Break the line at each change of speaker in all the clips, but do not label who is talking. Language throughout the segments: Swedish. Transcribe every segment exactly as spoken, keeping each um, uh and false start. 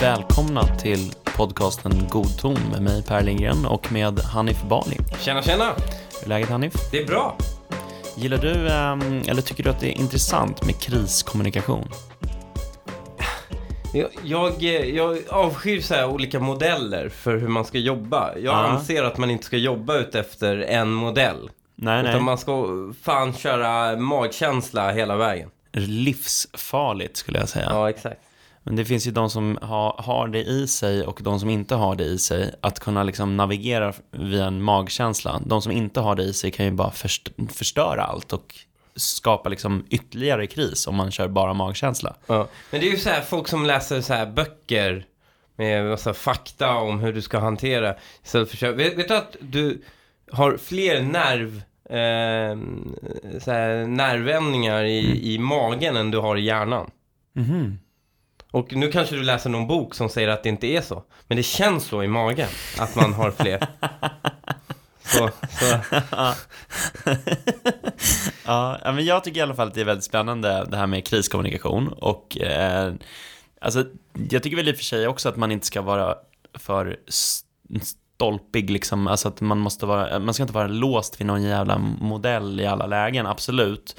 välkomna till podcasten God ton med mig Per Lindgren och med Hanif Bali.
Tjena, tjena!
Hur är läget, Hanif?
Det är bra.
Gillar du, eller tycker du att det är intressant med kriskommunikation?
Jag, jag, jag avskyr så här olika modeller för hur man ska jobba. Jag
Ja.
anser att man inte ska jobba ut efter en modell.
Nej, nej.
Utan man ska fan köra magkänsla hela vägen.
Livsfarligt skulle jag säga.
Ja, exakt.
Men det finns ju de som har, har det i sig och de som inte har det i sig. Att kunna liksom navigera via en magkänsla. De som inte har det i sig kan ju bara först, förstöra allt och skapa liksom ytterligare kris om man kör bara magkänsla.
Ja. Men det är ju så här folk som läser så här böcker med massa fakta om hur du ska hantera. Istället för att, vet, vet du att du har fler nerv eh, så här, nervändningar i, mm. i magen än du har i hjärnan.
Mhm.
Och nu kanske du läser någon bok som säger att det inte är så. Men det känns så i magen att man har fler. Så, så.
Ja, men jag tycker i alla fall att det är väldigt spännande det här med kriskommunikation. Och eh, alltså, jag tycker väl i och för sig också att man inte ska vara för stolpig liksom. Alltså att man måste vara, man ska inte vara låst vid någon jävla modell i alla lägen, absolut.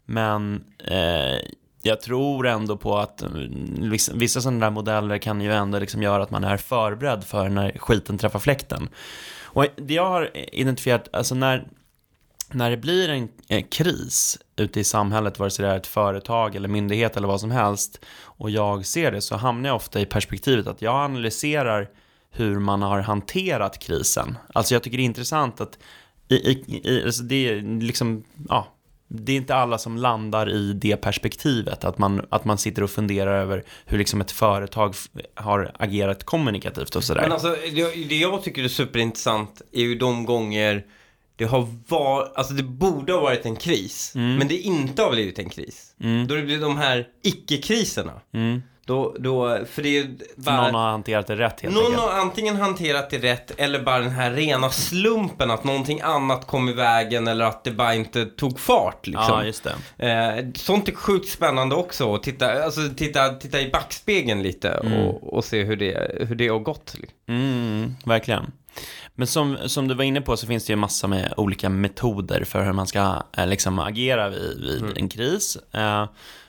Men eh, jag tror ändå på att vissa, vissa sådana där modeller kan ju ändå liksom göra att man är förberedd för när skiten träffar fläkten. Och det jag har identifierat, alltså när, när det blir en, en kris ute i samhället, vare sig det är ett företag eller myndighet eller vad som helst, och jag ser det, så hamnar jag ofta i perspektivet att jag analyserar hur man har hanterat krisen. Alltså jag tycker det är intressant att i, i, i, alltså det är liksom, ja, det är inte alla som landar i det perspektivet, att man, att man sitter och funderar över hur liksom ett företag har agerat kommunikativt och sådär.
Men alltså, det, det jag tycker är superintressant är ju de gånger det har varit, alltså det borde ha varit en kris, mm. men det inte har blivit en kris. Mm. Då det blir de här icke-kriserna. Mm. Då, då, för det är bara,
någon har hanterat det rätt helt
Någon
enkelt.
har antingen hanterat det rätt eller bara den här rena slumpen att någonting annat kom i vägen eller att det bara inte tog fart liksom.
Ja, just det.
Eh, sånt är sjukt spännande också att titta, alltså, titta, titta i backspegeln lite mm. och, och se hur det, hur det har gått.
Mm, verkligen. Men som, som du var inne på så finns det ju massa med olika metoder för hur man ska eh, liksom agera vid, vid mm. en kris. Eh,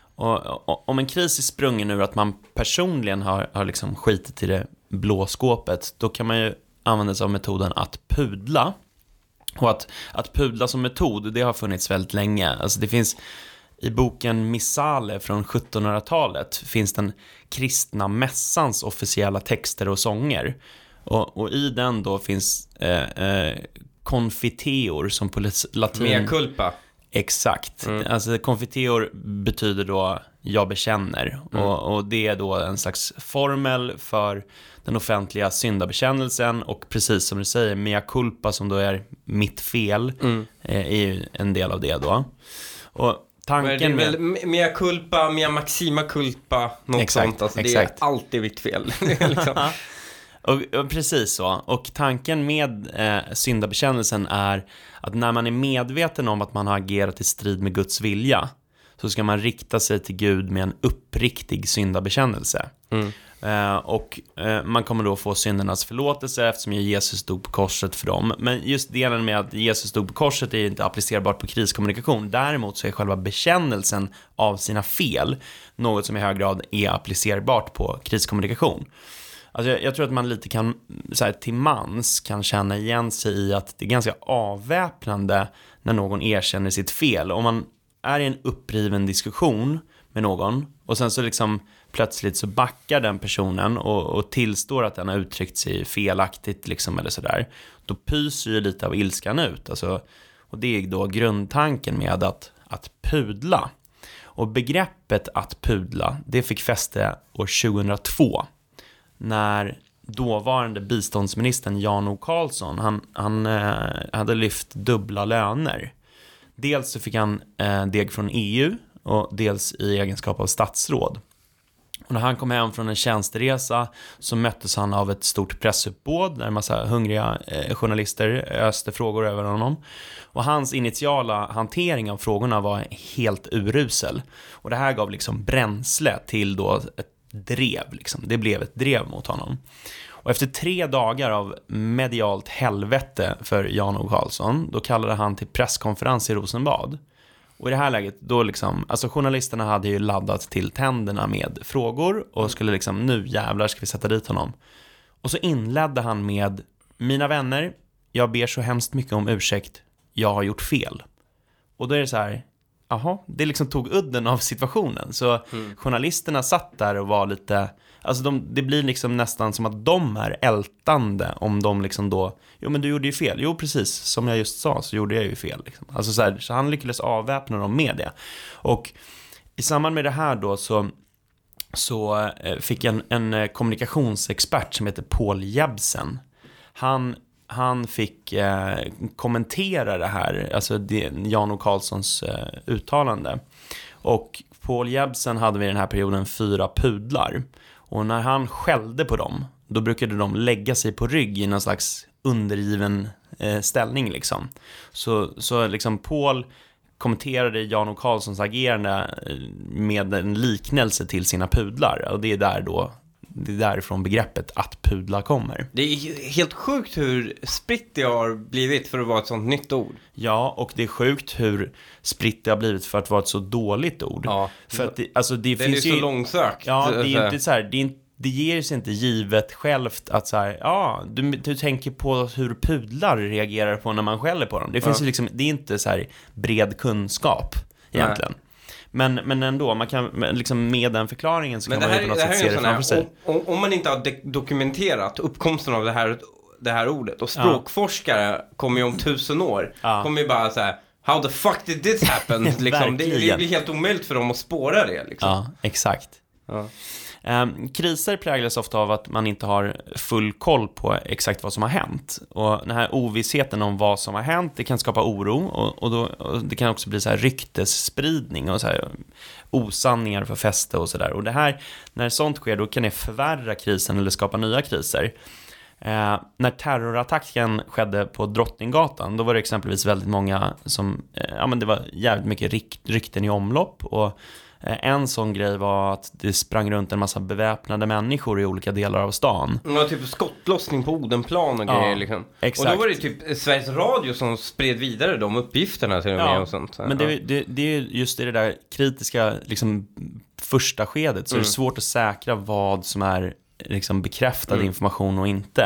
Och, och om en kris är sprungen ur att man personligen har, har liksom skitit i det blå skåpet, då kan man ju använda sig av metoden att pudla. Och att, att pudla som metod, det har funnits väldigt länge. Alltså det finns i boken Missale från sjuttonhundratalet finns den kristna mässans officiella texter och sånger. Och, och i den då finns eh, eh, konfiteor som på latin...
Mea culpa.
Exakt.
Mm.
Alltså konfiteor betyder då jag bekänner. Mm. Och, och det är då en slags formel för den offentliga syndabekännelsen. Och precis som du säger, mea culpa som då är mitt fel mm. är ju en del av det då. Och tanken
det är väl med... mea culpa, mea maxima culpa, något exakt, sånt. Alltså exakt. Det är alltid mitt fel. liksom.
Och, och precis så. Och tanken med eh, syndabekännelsen är att när man är medveten om att man har agerat i strid med Guds vilja, så ska man rikta sig till Gud med en uppriktig syndabekännelse. Mm. Eh, och eh, man kommer då få syndernas förlåtelse eftersom Jesus dog på korset för dem. Men just delen med att Jesus dog på korset är inte applicerbart på kriskommunikation. Däremot så är själva bekännelsen av sina fel något som i hög grad är applicerbart på kriskommunikation. Alltså jag, jag tror att man lite kan, så här, till mans kan känna igen sig i att det är ganska avväpnande när någon erkänner sitt fel. Om man är i en uppriven diskussion med någon och sen så liksom plötsligt så backar den personen och, och tillstår att den har uttryckt sig felaktigt liksom, eller sådär, då pyser ju lite av ilskan ut. Alltså, och det är då grundtanken med att, att pudla. Och begreppet att pudla, det fick fäste år tjugohundratvå. När dåvarande biståndsministern Jan O. Karlsson han, han eh, hade lyft dubbla löner. Dels så fick han eh, deg från E U och dels i egenskap av statsråd. Och när han kom hem från en tjänsteresa så möttes han av ett stort pressuppbåd där en massa hungriga eh, journalister öste frågor över honom. Och hans initiala hantering av frågorna var helt urusel. Och det här gav liksom bränsle till då ett drev liksom. Det blev ett drev mot honom. Och efter tre dagar av medialt helvete för Jan-O Karlsson, då kallade han till presskonferens i Rosenbad. Och i det här läget, då liksom, alltså journalisterna hade ju laddat till tänderna med frågor och skulle liksom, nu jävlar ska vi sätta dit honom. Och så inledde han med: mina vänner, jag ber så hemskt mycket om ursäkt, jag har gjort fel. Och då är det så här, aha, det liksom tog udden av situationen. Så mm. journalisterna satt där och var lite, alltså de, det blir liksom nästan som att de är ältande om de liksom då, jo men du gjorde ju fel, jo precis, som jag just sa så gjorde jag ju fel liksom. Alltså så här, så han lyckades avväpna dem med det. Och i samband med det här då så så fick en, en kommunikationsexpert som heter Paul Jebsen, han Han fick eh, kommentera det här, alltså det, Jan-O Karlssons eh, uttalande. Och Paul Jebsen hade vid den här perioden fyra pudlar. Och när han skällde på dem, då brukade de lägga sig på rygg i någon slags undergiven eh, ställning liksom. Så, så liksom Paul kommenterade Jan-O Karlssons agerande med en liknelse till sina pudlar. Och det är där då det är därifrån begreppet att pudla kommer.
Det är helt sjukt hur spritt det har blivit för att vara ett sånt nytt ord.
Ja, och det är sjukt hur spritt det har blivit för att vara ett så dåligt ord.
Ja.
För att det, alltså det
det
finns
är
ju
så långsökt.
Ja, det är inte så här, det är inte det ger sig inte givet självt att så här, ja, du, du tänker på hur pudlar reagerar på när man skäller på dem. Det finns ja. ju liksom, det är inte så här bred kunskap egentligen. Nej. Men, men ändå, man kan liksom med den förklaringen så men kan man ju på något sätt se det framför sig.
Om, om man inte har de- dokumenterat uppkomsten av det här, det här ordet, och språkforskare ja. kommer ju om tusen år, ja. kommer ju bara så här, how the fuck did this happen? liksom, det, det blir helt omöjligt för dem att spåra det. Liksom.
Ja, exakt.
Ja.
Um, kriser präglas ofta av att man inte har full koll på exakt vad som har hänt. Och den här ovissheten om vad som har hänt, det kan skapa oro. Och, och, då, och det kan också bli så här ryktesspridning och så här osanningar för fäste och sådär. Och det här, när sånt sker, då kan det förvärra krisen eller skapa nya kriser. Eh, när terrorattacken skedde på Drottninggatan, då var det exempelvis väldigt många som, eh, ja men det var jävligt mycket ryk, rykten i omlopp. Och en sån grej var att det sprang runt en massa beväpnade människor i olika delar av stan.
Det var typ skottlossning på Odenplan och ja, grejer liksom.
Exakt.
Och då var det typ Sveriges Radio som spred vidare de uppgifterna till och med ja, och sånt.
Men det, det, det är just i det där kritiska liksom, första skedet så mm. är det svårt att säkra vad som är liksom, bekräftad mm. information och inte.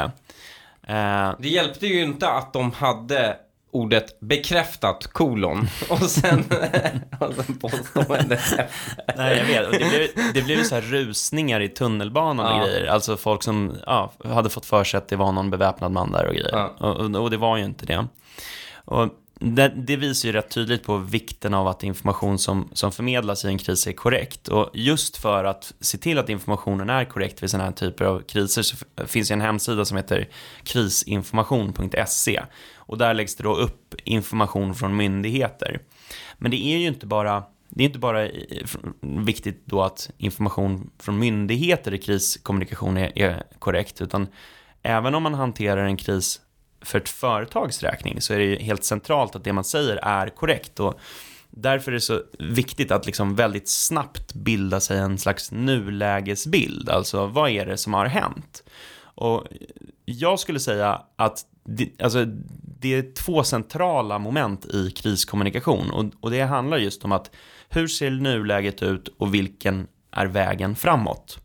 Uh, det hjälpte ju inte att de hade ordet bekräftat kolon och sen och sen påstående.
Nej, jag vet. Och det blev det blev så här rusningar i tunnelbanan och ja. grejer. Alltså folk som ja, hade fått för sig att det var någon beväpnad man där och grejer. Ja. Och, och det var ju inte det. Och det, det visar ju rätt tydligt på vikten av att information som, som förmedlas i en kris är korrekt. Och just för att se till att informationen är korrekt vid sådana här typer av kriser så finns det en hemsida som heter krisinformation punkt se. Och där läggs det då upp information från myndigheter. Men det är ju inte bara, det är inte bara viktigt då att information från myndigheter i kriskommunikation är, är korrekt. Utan även om man hanterar en kris för ett företags räkning så är det helt centralt att det man säger är korrekt. Och därför är det så viktigt att liksom väldigt snabbt bilda sig en slags nulägesbild. Alltså vad är det som har hänt? Och jag skulle säga att det, alltså, det är två centrala moment i kriskommunikation. Och, och det handlar just om att hur ser nuläget ut och vilken är vägen framåt?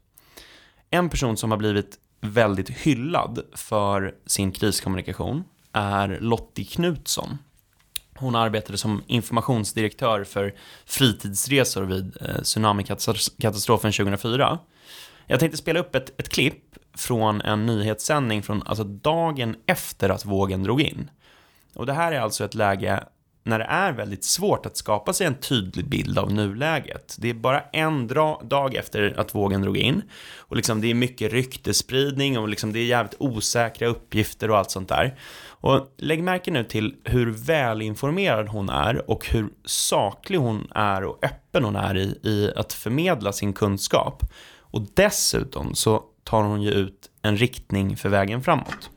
En person som har blivit väldigt hyllad för sin kriskommunikation är Lottie Knutsson. Hon arbetade som informationsdirektör för fritidsresor vid eh, tsunamikatastrofen tjugohundrafyra. Jag tänkte spela upp ett, ett klipp från en nyhetssändning från alltså dagen efter att vågen drog in. Och det här är alltså ett läge när det är väldigt svårt att skapa sig en tydlig bild av nuläget. Det är bara en dra- dag efter att vågen drog in. Och liksom det är mycket ryktespridning och liksom det är jävligt osäkra uppgifter och allt sånt där. Och lägg märke nu till hur välinformerad hon är och hur saklig hon är och öppen hon är i, i att förmedla sin kunskap. Och dessutom så tar hon ju ut en riktning för vägen framåt.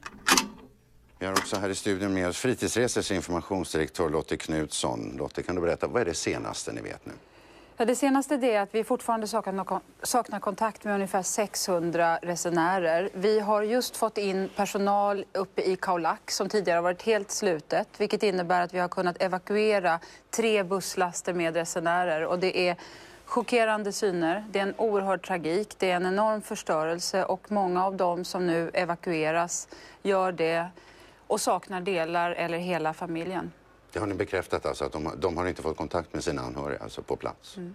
Vi har också här i studion med oss fritidsresors informationsdirektör Lottie Knutsson. Lottie, kan du berätta, vad är det senaste ni vet nu?
Ja, det senaste är att vi fortfarande saknar, saknar kontakt med ungefär sexhundra resenärer. Vi har just fått in personal uppe i Khao Lak som tidigare har varit helt slutet. Vilket innebär att vi har kunnat evakuera tre busslaster med resenärer. Och det är chockerande syner, det är en oerhörd tragik, det är en enorm förstörelse. Och många av dem som nu evakueras gör det och saknar delar eller hela familjen.
Det har ni bekräftat alltså, att de, de har inte fått kontakt med sina anhöriga alltså på plats. Mm.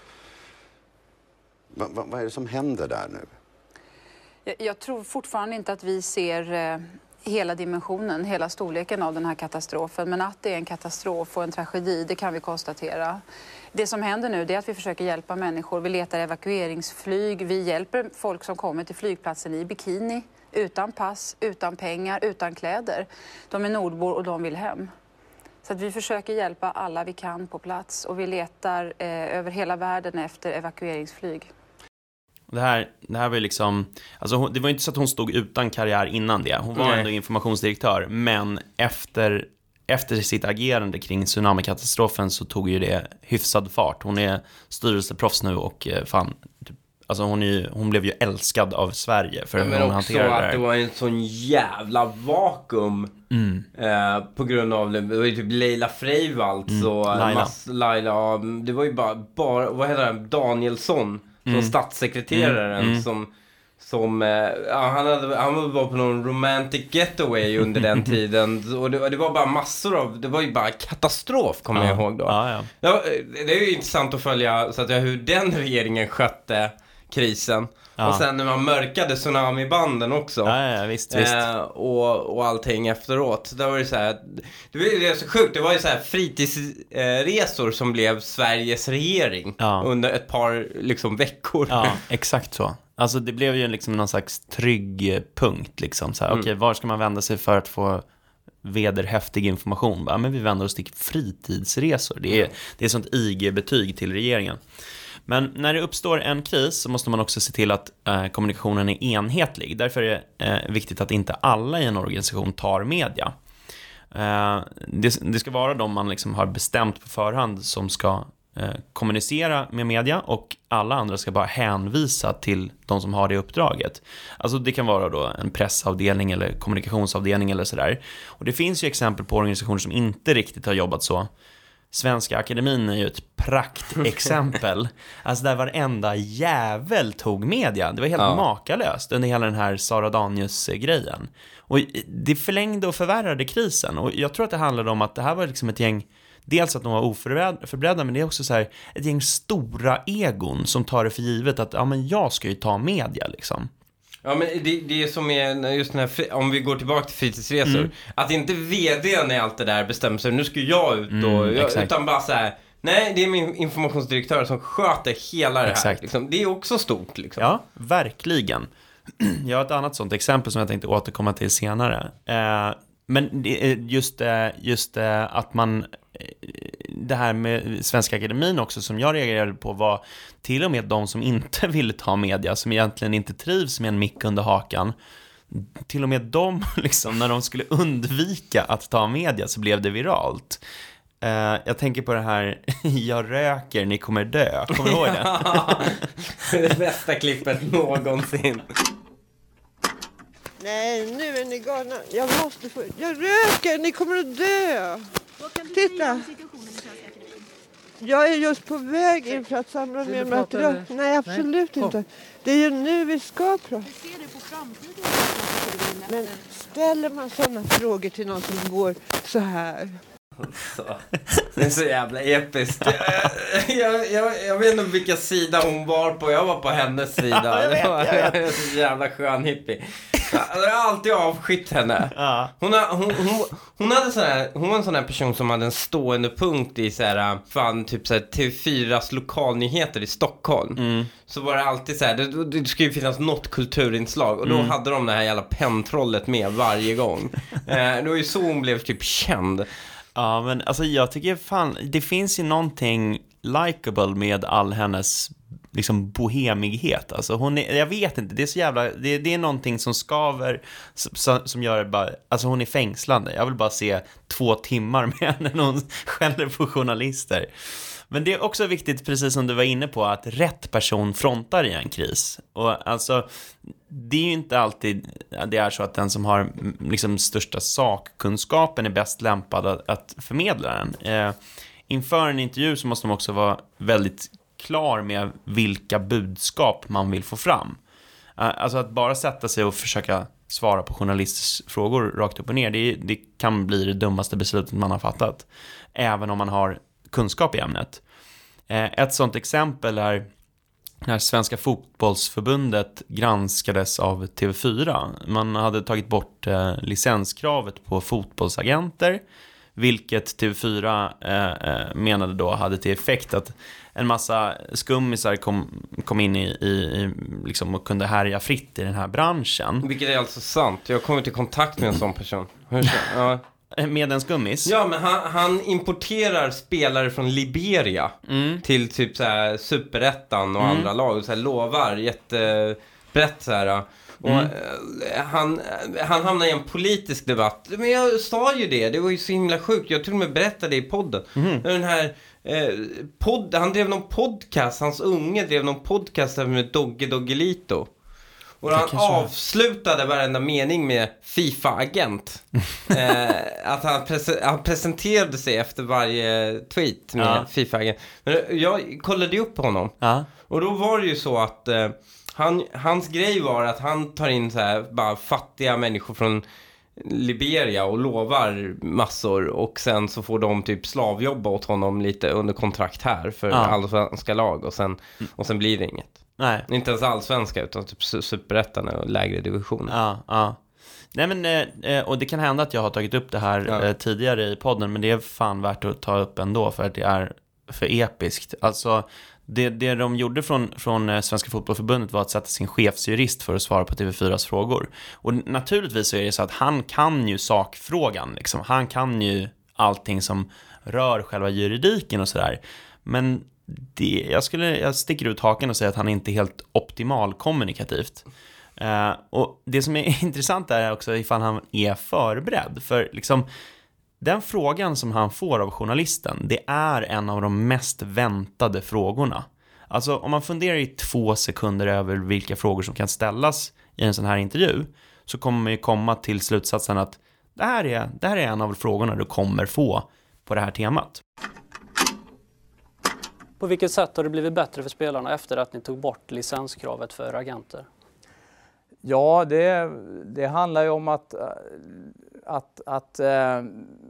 Va, va, vad är det som händer där nu?
Jag, jag tror fortfarande inte att vi ser eh, hela dimensionen, hela storleken av den här katastrofen. Men att det är en katastrof och en tragedi, det kan vi konstatera. Det som händer nu är att vi försöker hjälpa människor. Vi letar evakueringsflyg, vi hjälper folk som kommer till flygplatsen i bikini. Utan pass, utan pengar, utan kläder. De är nordbor och de vill hem. Så att vi försöker hjälpa alla vi kan på plats och vi letar eh, över hela världen efter evakueringsflyg.
Det här, det här var ju liksom, alltså hon, det var inte så att hon stod utan karriär innan det. Hon var Nej. ändå informationsdirektör, men efter, efter sitt agerande kring tsunamikatastrofen så tog ju det hyfsad fart. Hon är styrelseproffs nu och fan, alltså hon, är, hon blev ju älskad av Sverige för hur hon hanterade det.
Men också att det var en sån jävla vakuum mm. eh, på grund av det. Det var ju typ Leila Freivalds mm. och
Laila.
Mass, Laila. Det var ju bara, bara vad heter det, Danielsson som mm. statssekreteraren mm. som som eh, ja, han hade han var på någon romantic getaway under den tiden och det, det var bara massor av det var ju bara katastrof kommer ja. jag ihåg då.
Ja, ja.
Ja, det är ju intressant att följa så att jag, hur den regeringen skötte krisen. Ja. Och sen när man mörkade tsunamibanden också.
Ja, ja, visst, visst.
Eh, och, och allting efteråt. Då var det så här, det var ju så sjukt. Det var ju så här fritidsresor eh, som blev Sveriges regering ja. under ett par liksom veckor.
Ja, exakt så. Alltså det blev ju liksom någon slags trygg punkt liksom så här, mm. okej, var ska man vända sig för att få vederhäftig information? Ja, men vi vänder oss till fritidsresor. Det är, mm. det är sånt I G-betyg till regeringen. Men när det uppstår en kris så måste man också se till att eh, kommunikationen är enhetlig. Därför är det eh, viktigt att inte alla i en organisation tar media. Eh, det, det ska vara de man liksom har bestämt på förhand som ska eh, kommunicera med media och alla andra ska bara hänvisa till de som har det uppdraget. Alltså det kan vara då en pressavdelning eller kommunikationsavdelning eller sådär. Och det finns ju exempel på organisationer som inte riktigt har jobbat så. Svenska akademin är ju ett praktexempel. Alltså där varenda jävel tog media. Det var helt ja. makalöst under hela den här Sara Danius-grejen. Och det förlängde och förvärrade krisen. Och jag tror att det handlade om att det här var liksom ett gäng, dels att de var oförberedda, men det är också så här ett gäng stora egon som tar det för givet att ja, men jag ska ju ta media liksom.
Ja, men det, det är som är just den här, om vi går tillbaka till fritidsresor, mm. att inte vdn i allt det där bestämmer sig, nu ska jag ut och, mm, jag, utan bara så här, nej, det är min informationsdirektör som sköter hela det här. Liksom. Det är också stort. Liksom.
Ja, verkligen. Jag har ett annat sånt exempel som jag tänkte återkomma till senare. Eh, men just, just att man, det här med Svenska akademin också som jag reagerade på var till och med de som inte ville ta media, som egentligen inte trivs med en mick under hakan. Till och med de, liksom, när de skulle undvika att ta media så blev det viralt. Uh, jag tänker på det här jag röker, ni kommer dö. Kommer du ihåg det?
Det bästa klippet någonsin.
Nej, nu är ni galna. Jag måste få... Jag röker, ni kommer att dö. Titta. Jag är just på väg in för att samla mer material. Nej, absolut Nej. inte. Det är ju nu vi ska prata.
Hur ser du på framtiden?
Men ställer man sådana frågor till någon som går så här...
Så. Det är så jävla episkt. Jag, jag, jag, jag vet inte vilka sida hon var på. Jag var på hennes sida.
Ja, jag vet, jag vet.
Så jävla skön hippie. Jag har alltid avskytt henne. Ja. Hon, har, hon, hon, hon, hade sån här, hon var en sån här person som hade en stående punkt i så här, fan, typ så här, T V fyras lokalnyheter i Stockholm. Mm. Så var det alltid så här, det, det skulle ju finnas något kulturinslag. Och då mm. hade de det här jävla pentrollet med varje gång. eh, Det var ju så hon blev typ känd.
Ja, men alltså jag tycker fan, det finns ju någonting likable med all hennes liksom bohemighet. Alltså hon är, jag vet inte, det är så jävla, det, det är någonting som skaver som, som gör det bara, alltså hon är fängslande. Jag vill bara se två timmar med henne när hon skäller på journalister. Men det är också viktigt, precis som du var inne på, att rätt person frontar i en kris. Och alltså, det är ju inte alltid det är så att den som har liksom största sakkunskapen är bäst lämpad att, att förmedla den. Eh, inför en intervju så måste man också vara väldigt klar med vilka budskap man vill få fram. Eh, alltså att bara sätta sig och försöka svara på journalisters frågor rakt upp och ner, det, det kan bli det dummaste beslutet man har fattat. Även om man har kunskap i ämnet. Ett sådant exempel är när Svenska fotbollsförbundet granskades av T V fyra. Man hade tagit bort licenskravet på fotbollsagenter, vilket T V fyra menade då hade till effekt att en massa skummisar kom, kom in i, i liksom, och kunde härja fritt i den här branschen.
Vilket är alltså sant. Jag har kommit i kontakt med en sån person. Hur så? Ja.
Med en skummis?
Ja, men han, han importerar spelare från Liberia mm. till typ så här Superettan och mm. andra lag och så här lovar jättebrett så här. Och mm. han, han hamnar i en politisk debatt. Men jag sa ju det, det var ju så himla sjukt. Jag till och med berättade det i podden. Mm. Den här eh, podd, han drev någon podcast, hans unge drev någon podcast med Dogge Doggelito. Och han avslutade varenda mening med FIFA-agent. eh, att han, prese- han presenterade sig efter varje tweet med ja. FIFA-agent. Men jag kollade upp på honom. Ja. Och då var det ju så att eh, han, hans grej var att han tar in så här, bara fattiga människor från Liberia och lovar massor. Och sen så får de typ slavjobba åt honom lite under kontrakt här för ja. allsvenska lag. Och sen, och sen blir det inget. Nej. Inte ens allsvenska utan typ superettan och lägre divisioner.
Ja, ja. Nej men, och det kan hända att jag har tagit upp det här ja. tidigare i podden, men det är fan värt att ta upp ändå för att det är för episkt. Alltså, det, det de gjorde från, från Svenska fotbollförbundet var att sätta sin chefsjurist för att svara på T V fyras frågor. Och naturligtvis så är det så att han kan ju sakfrågan, liksom. Han kan ju allting som rör själva juridiken och sådär. Men det, jag, skulle, jag sticker ut haken och säger att han inte är helt optimal kommunikativt. Uh, och det som är intressant är också ifall han är förberedd. För liksom, den frågan som han får av journalisten, det är en av de mest väntade frågorna. Alltså om man funderar i två sekunder över vilka frågor som kan ställas i en sån här intervju, så kommer man ju komma till slutsatsen att det här är, det här är en av frågorna du kommer få på det här temat.
På vilket sätt har det blivit bättre för spelarna efter att ni tog bort licenskravet för agenter?
Ja, det, det handlar ju om att, att, att eh,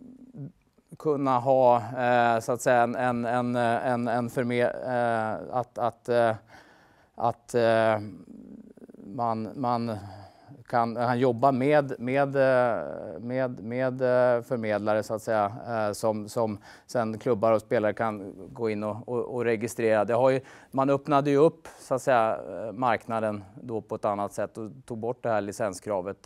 kunna ha eh, så att säga en, en, en, en, en förme- eh, att, att, eh, att eh, man, man kan, kan jobba med, med, med, med förmedlare så att säga, som, som sen klubbar och spelare kan gå in och, och, och registrera. Det har ju, man öppnade ju upp så att säga, marknaden då på ett annat sätt och tog bort det här licenskravet.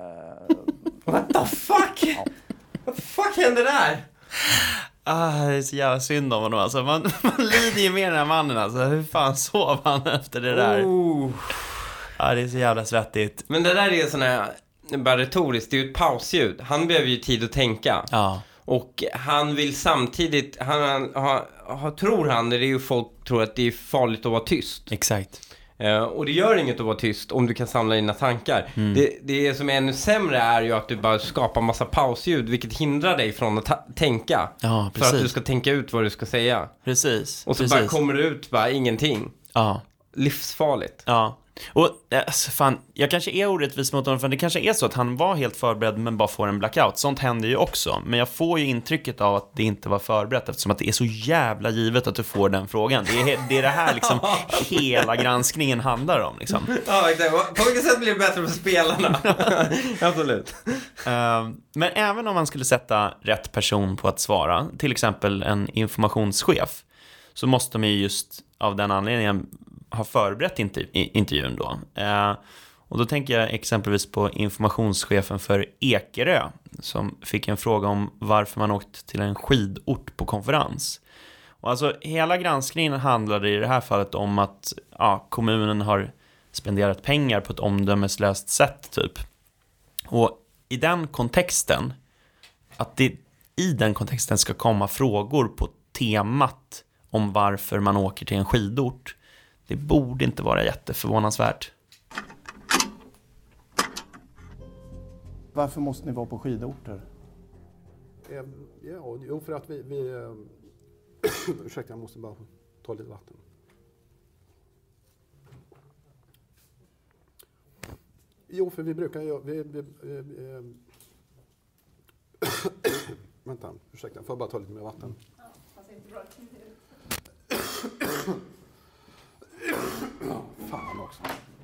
What the fuck? Ja. What the fuck hände där?
Ah, det är så jävla synd om honom alltså. Man, man lider ju med den här mannen alltså. Hur fan sov han efter det där? Oh. Ja, det är så jävla svettigt.
Men det där är sån här, bara retoriskt, det är ju ett pausljud. Han behöver ju tid att tänka. Ja. Och han vill samtidigt, han, han, han, han tror han, det är ju folk tror att det är farligt att vara tyst.
Exakt.
Uh, och det gör inget att vara tyst om du kan samla dina tankar. Mm. Det, det som är ännu sämre är ju att du bara skapar massa pausljud, vilket hindrar dig från att ta- tänka. Ja, för att du ska tänka ut vad du ska säga.
Precis.
Och så
precis.
bara kommer det ut bara ingenting. Ja. Livsfarligt.
Ja. Och alltså, fan, jag kanske är orättvis mot honom, för det kanske är så att han var helt förberedd men bara får en blackout. Sånt händer ju också. Men jag får ju intrycket av att det inte var förberett, eftersom att det är så jävla givet att du får den frågan. Det är det, är det här liksom hela granskningen handlar om liksom.
Ja, exakt. På vilket sätt blir det bättre för spelarna? Absolut.
uh, Men även om man skulle sätta rätt person på att svara, till exempel en informationschef, så måste man ju just av den anledningen har förberett interv- intervjun då. Eh, och då tänker jag exempelvis på informationschefen för Ekerö, som fick en fråga om varför man åkt till en skidort på konferens. Och alltså hela granskningen handlade i det här fallet om att ja, kommunen har spenderat pengar på ett omdömeslöst sätt typ. Och i den kontexten, att det i den kontexten ska komma frågor på temat om varför man åker till en skidort, det borde inte vara jätteförvånansvärt.
Varför måste ni vara på skidorter?
Ja, jo, för att vi... vi äh, ursäkta, jag måste bara ta lite vatten. Jo, för vi brukar ju... Vi, vi, vi, vi, vänta, ursäkta, får jag bara ta lite mer vatten? Ja, fast inte bra. Ja, fan också.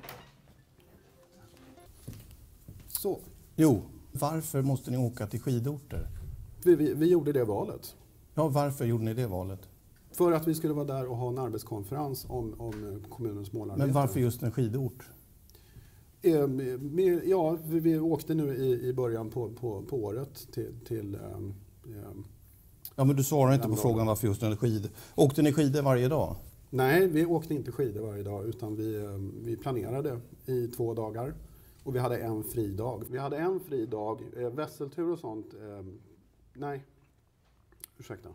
Så.
Jo, varför måste ni åka till skidorter?
Vi, vi, vi gjorde det valet.
Ja, varför gjorde ni det valet?
För att vi skulle vara där och ha en arbetskonferens om, om kommunens målarbete.
Men varför just en skidort?
Eh, med, ja, vi, vi åkte nu i, i början på, på, på året till... till eh,
ja, men du svarar inte på frågan varför just en skid. Åkte ni skidor varje dag?
Nej, vi åkte inte skidor varje dag utan vi, vi planerade i två dagar. Och vi hade en fri dag. Vi hade en fri dag, eh, vässeltur och sånt. Eh, nej, ursäkta.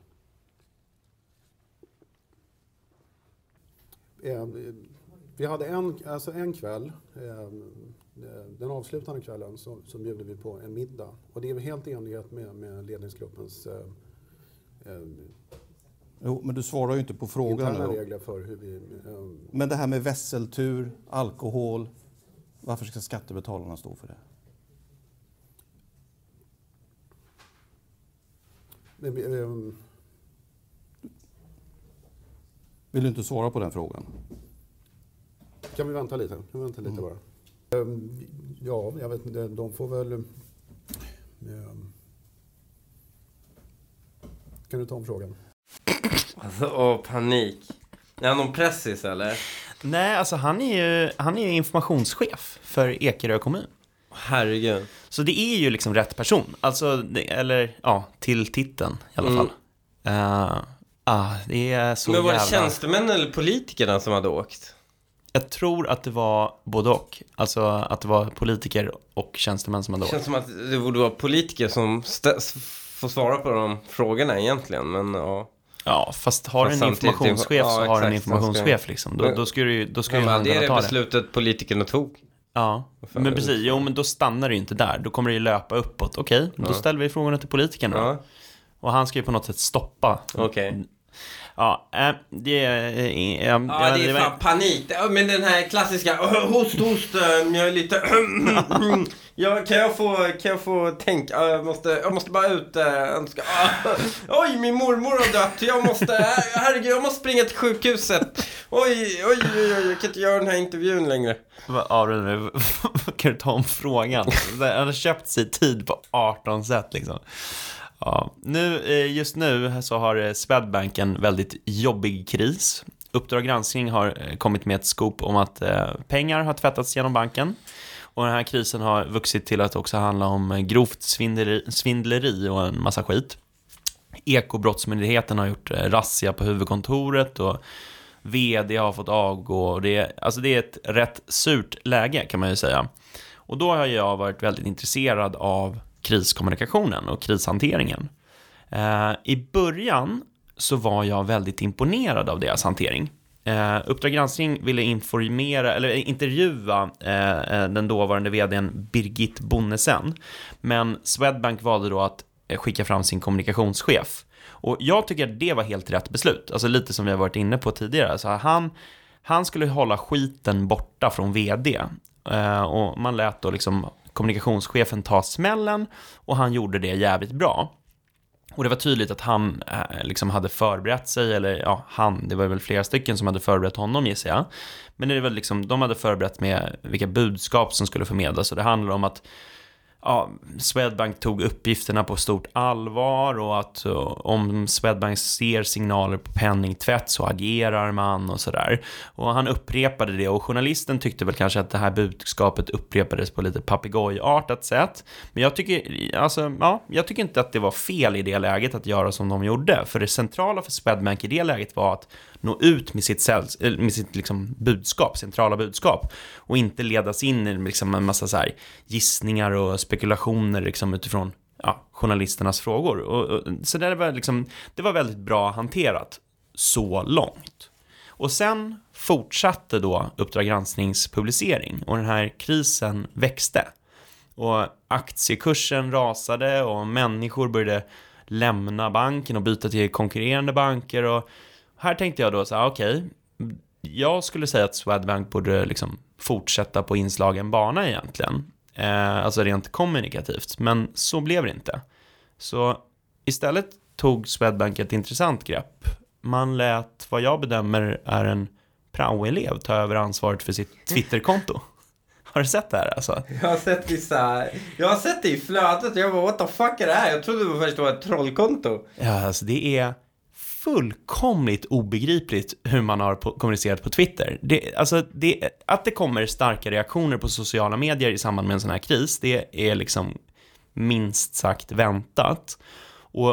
Eh, vi hade en, alltså en kväll, eh, den avslutande kvällen, så, så bjöd vi på en middag. Och det är helt i enlighet med, med ledningsgruppens eh, eh,
jo, men du svarar ju inte på frågan.
Interna regler för hur vi... Eh,
men det här med vässeltur, alkohol... Varför ska skattebetalarna stå för det?
Men, um...
Vill du inte svara på den frågan?
Kan vi vänta lite? Kan vi vänta lite mm. bara? Um, ja, jag vet inte. De får väl... Um... Kan du ta om frågan?
Alltså, åh, panik. Är han någon pressis, eller?
Nej, alltså han är ju, han är ju informationschef för Ekerö kommun.
Herregud.
Så det är ju liksom rätt person. Alltså, det, eller ja, till titeln i alla mm. fall. Uh, ah, det är så
Men var det
jävla...
tjänstemän eller politikerna som hade åkt?
Jag tror att det var både och. Alltså att det var politiker och tjänstemän som hade åkt.
Det känns som att det borde vara politiker som st- får svara på de frågorna egentligen, men ja...
Ja, fast har en informationschef ja, så har exakt, en informationschef liksom. Då, då ska du då ska
men,
ju han
det är det
ta
beslutet
det.
Politikerna tog.
Ja, men precis. Jo, men då stannar det ju inte där. Då kommer det ju löpa uppåt. Okej, okay, ja. Då ställer vi frågorna till politikerna. Ja. Och han ska ju på något sätt stoppa.
Okej. Okay.
Ja, äh, det är... Äh,
ja, ja, det är fan var... panik. Men den här klassiska host, host, jag är lite... ja, kan jag få, kan jag få tänka? Jag måste, jag måste bara ut. Önska. Oj, min mormor har dött. Jag måste, herregud, jag måste springa till sjukhuset. Oj, oj, oj, oj, jag kan inte göra den här intervjun längre.
Ja, nu kan du ta om frågan. Han har köpt sig tid på arton sätt liksom. Ja, nu, just nu så har Swedbank en väldigt jobbig kris. Uppdrag granskning har kommit med ett scoop om att pengar har tvättats genom banken. Och den här krisen har vuxit till att också handla om grovt svindleri, svindleri och en massa skit. Ekobrottsmyndigheten har gjort razzia på huvudkontoret och vd har fått avgå. Det är, alltså det är ett rätt surt läge kan man ju säga. Och då har jag varit väldigt intresserad av kriskommunikationen och krishanteringen. Eh, I början så var jag väldigt imponerad av deras hantering. Eh, Uppdrag granskning ville informera eller intervjua eh, den dåvarande vdn Birgit Bonnesen. Men Swedbank valde då att eh, skicka fram sin kommunikationschef. Och jag tycker att det var helt rätt beslut. Alltså lite som vi har varit inne på tidigare. Så han, han skulle hålla skiten borta från vd. Eh, och man lät då liksom kommunikationschefen ta smällen och han gjorde det jävligt bra. Och det var tydligt att han eh, liksom hade förberett sig, eller ja, han, det var väl flera stycken som hade förberett honom gissar jag. Men det var liksom, de hade förberett med vilka budskap som skulle förmedlas, och det handlar om att ja, Swedbank tog uppgifterna på stort allvar och att uh, om Swedbank ser signaler på penningtvätt så agerar man och sådär. Och han upprepade det och journalisten tyckte väl kanske att det här budskapet upprepades på lite papegojartat sätt. Men jag tycker, alltså, ja, jag tycker inte att det var fel i det läget att göra som de gjorde. För det centrala för Swedbank i det läget var att nå ut med sitt, säls, med sitt liksom budskap, centrala budskap. Och inte ledas in i liksom en massa så här gissningar och spekulationer liksom utifrån ja, journalisternas frågor. Och, och, så det var, liksom, det var väldigt bra hanterat så långt. Och sen fortsatte då Uppdrag gransknings publicering och den här krisen växte. Och aktiekursen rasade och människor började lämna banken och byta till konkurrerande banker. Och här tänkte jag då så här, okej, okay, jag skulle säga att Swedbank borde liksom fortsätta på inslagen bana egentligen. Eh, alltså rent kommunikativt. Men så blev det inte. Så istället tog Swedbank ett intressant grepp. Man lät vad jag bedömer är en praoelev ta över ansvaret för sitt Twitterkonto. Har du sett det här alltså?
Jag har sett vissa... Jag har sett det i flödet. Jag bara, what the fuck är det här? Jag trodde det var först var ett trollkonto.
Ja, alltså det är fullkomligt obegripligt hur man har på, kommunicerat på Twitter. Det, alltså det, att det kommer starka reaktioner på sociala medier i samband med en sån här kris, det är liksom minst sagt väntat. Och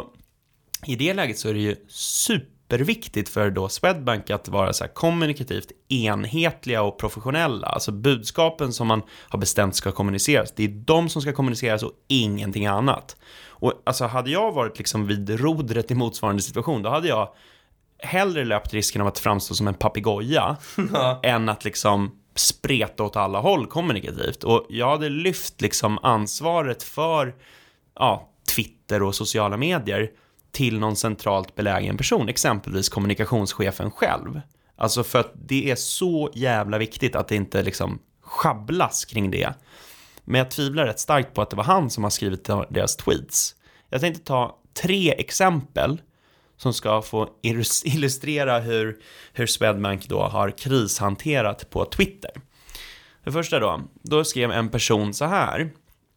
i det läget så är det ju superviktigt för då Swedbank att vara så här kommunikativt enhetliga och professionella. Alltså budskapen som man har bestämt ska kommuniceras, det är de som ska kommuniceras och ingenting annat. Och alltså hade jag varit liksom vid rodret i motsvarande situation, då hade jag hellre löpt risken av att framstå som en papegoja än att liksom spreta åt alla håll kommunikativt. Och jag hade lyft liksom ansvaret för ja, Twitter och sociala medier till någon centralt belägen person, exempelvis kommunikationschefen själv. Alltså för att det är så jävla viktigt att det inte liksom schabblas kring det. Men jag tvivlar rätt starkt på att det var han som har skrivit deras tweets. Jag tänkte ta tre exempel som ska få illustrera hur, hur Swedbank då har krishanterat på Twitter. Det första då, då skrev en person så här: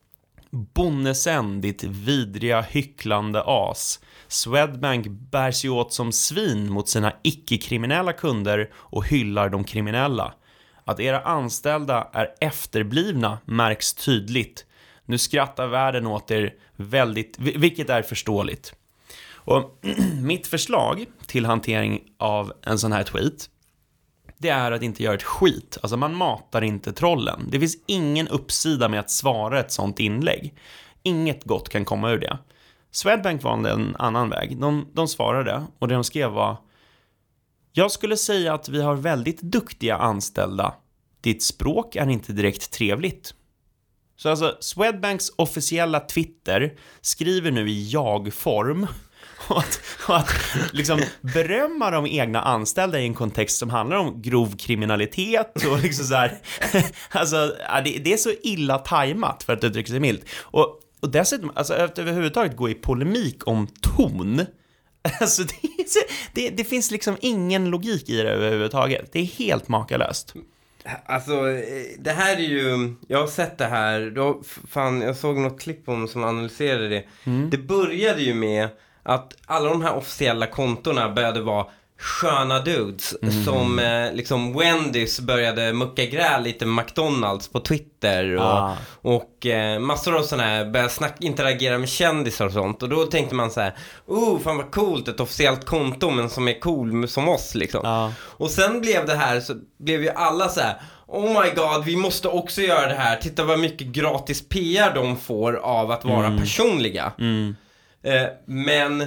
Bonnesen, ditt vidriga hycklande as. Swedbank bär sig åt som svin mot sina icke-kriminella kunder och hyllar de kriminella. Att era anställda är efterblivna märks tydligt. Nu skrattar världen åt er väldigt, vilket är förståeligt. Och mitt förslag till hantering av en sån här tweet, det är att inte göra ett skit. Alltså man matar inte trollen. Det finns ingen uppsida med att svara ett sånt inlägg. Inget gott kan komma ur det. Swedbank valde en annan väg. De, de svarade och det de skrev var: jag skulle säga att vi har väldigt duktiga anställda. Ditt språk är inte direkt trevligt. Så alltså Swedbanks officiella Twitter skriver nu i jag-form och att, och att liksom berömma de egna anställda i en kontext som handlar om grov kriminalitet och liksom så här, alltså det, det är så illa tajmat för att uttrycka sig milt. Och, och dessutom, alltså att överhuvudtaget gå i polemik om ton, alltså det, det, det finns liksom ingen logik i det överhuvudtaget. Det är helt makalöst.
Alltså, det här är ju... Jag har sett det här. Då, fan, jag såg något klipp om som analyserade det. Mm. Det började ju med att alla de här officiella kontorna började vara sköna dudes. Mm. Som eh, liksom Wendy's började mucka gräl lite med McDonalds på Twitter. Och, ah. och eh, massor av sådana här började snacka, interagera med kändisar och sånt. Och då tänkte man så här: oh, fan vad coolt, ett officiellt konto men som är cool som oss liksom. Ah. Och sen blev det här, så blev ju alla så här: oh my god, vi måste också göra det här. Titta vad mycket gratis P R de får av att vara mm. personliga. Mm. Eh, men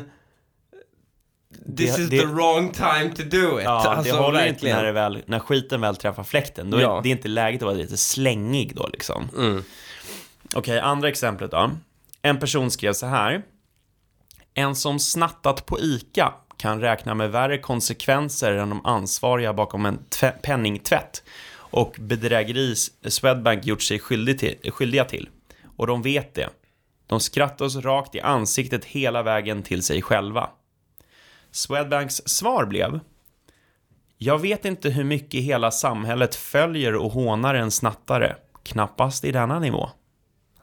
this det, is det, the wrong time to do it.
Ja,
alltså,
det håller
verkligen.
inte när, det väl, när skiten väl träffar fläkten. Då ja. är det inte läget att vara lite slängig då liksom. Mm. Okej, okay, andra exemplet då. En person skrev så här: en som snattat på ICA kan räkna med värre konsekvenser än de ansvariga bakom en tv- penningtvätt och bedrägeri Swedbank gjort sig skyldig till, skyldiga till. Och de vet det. De skrattar oss rakt i ansiktet hela vägen till sig själva. Swedbanks svar blev: jag vet inte hur mycket hela samhället följer och hånar en snattare. Knappast i denna nivå.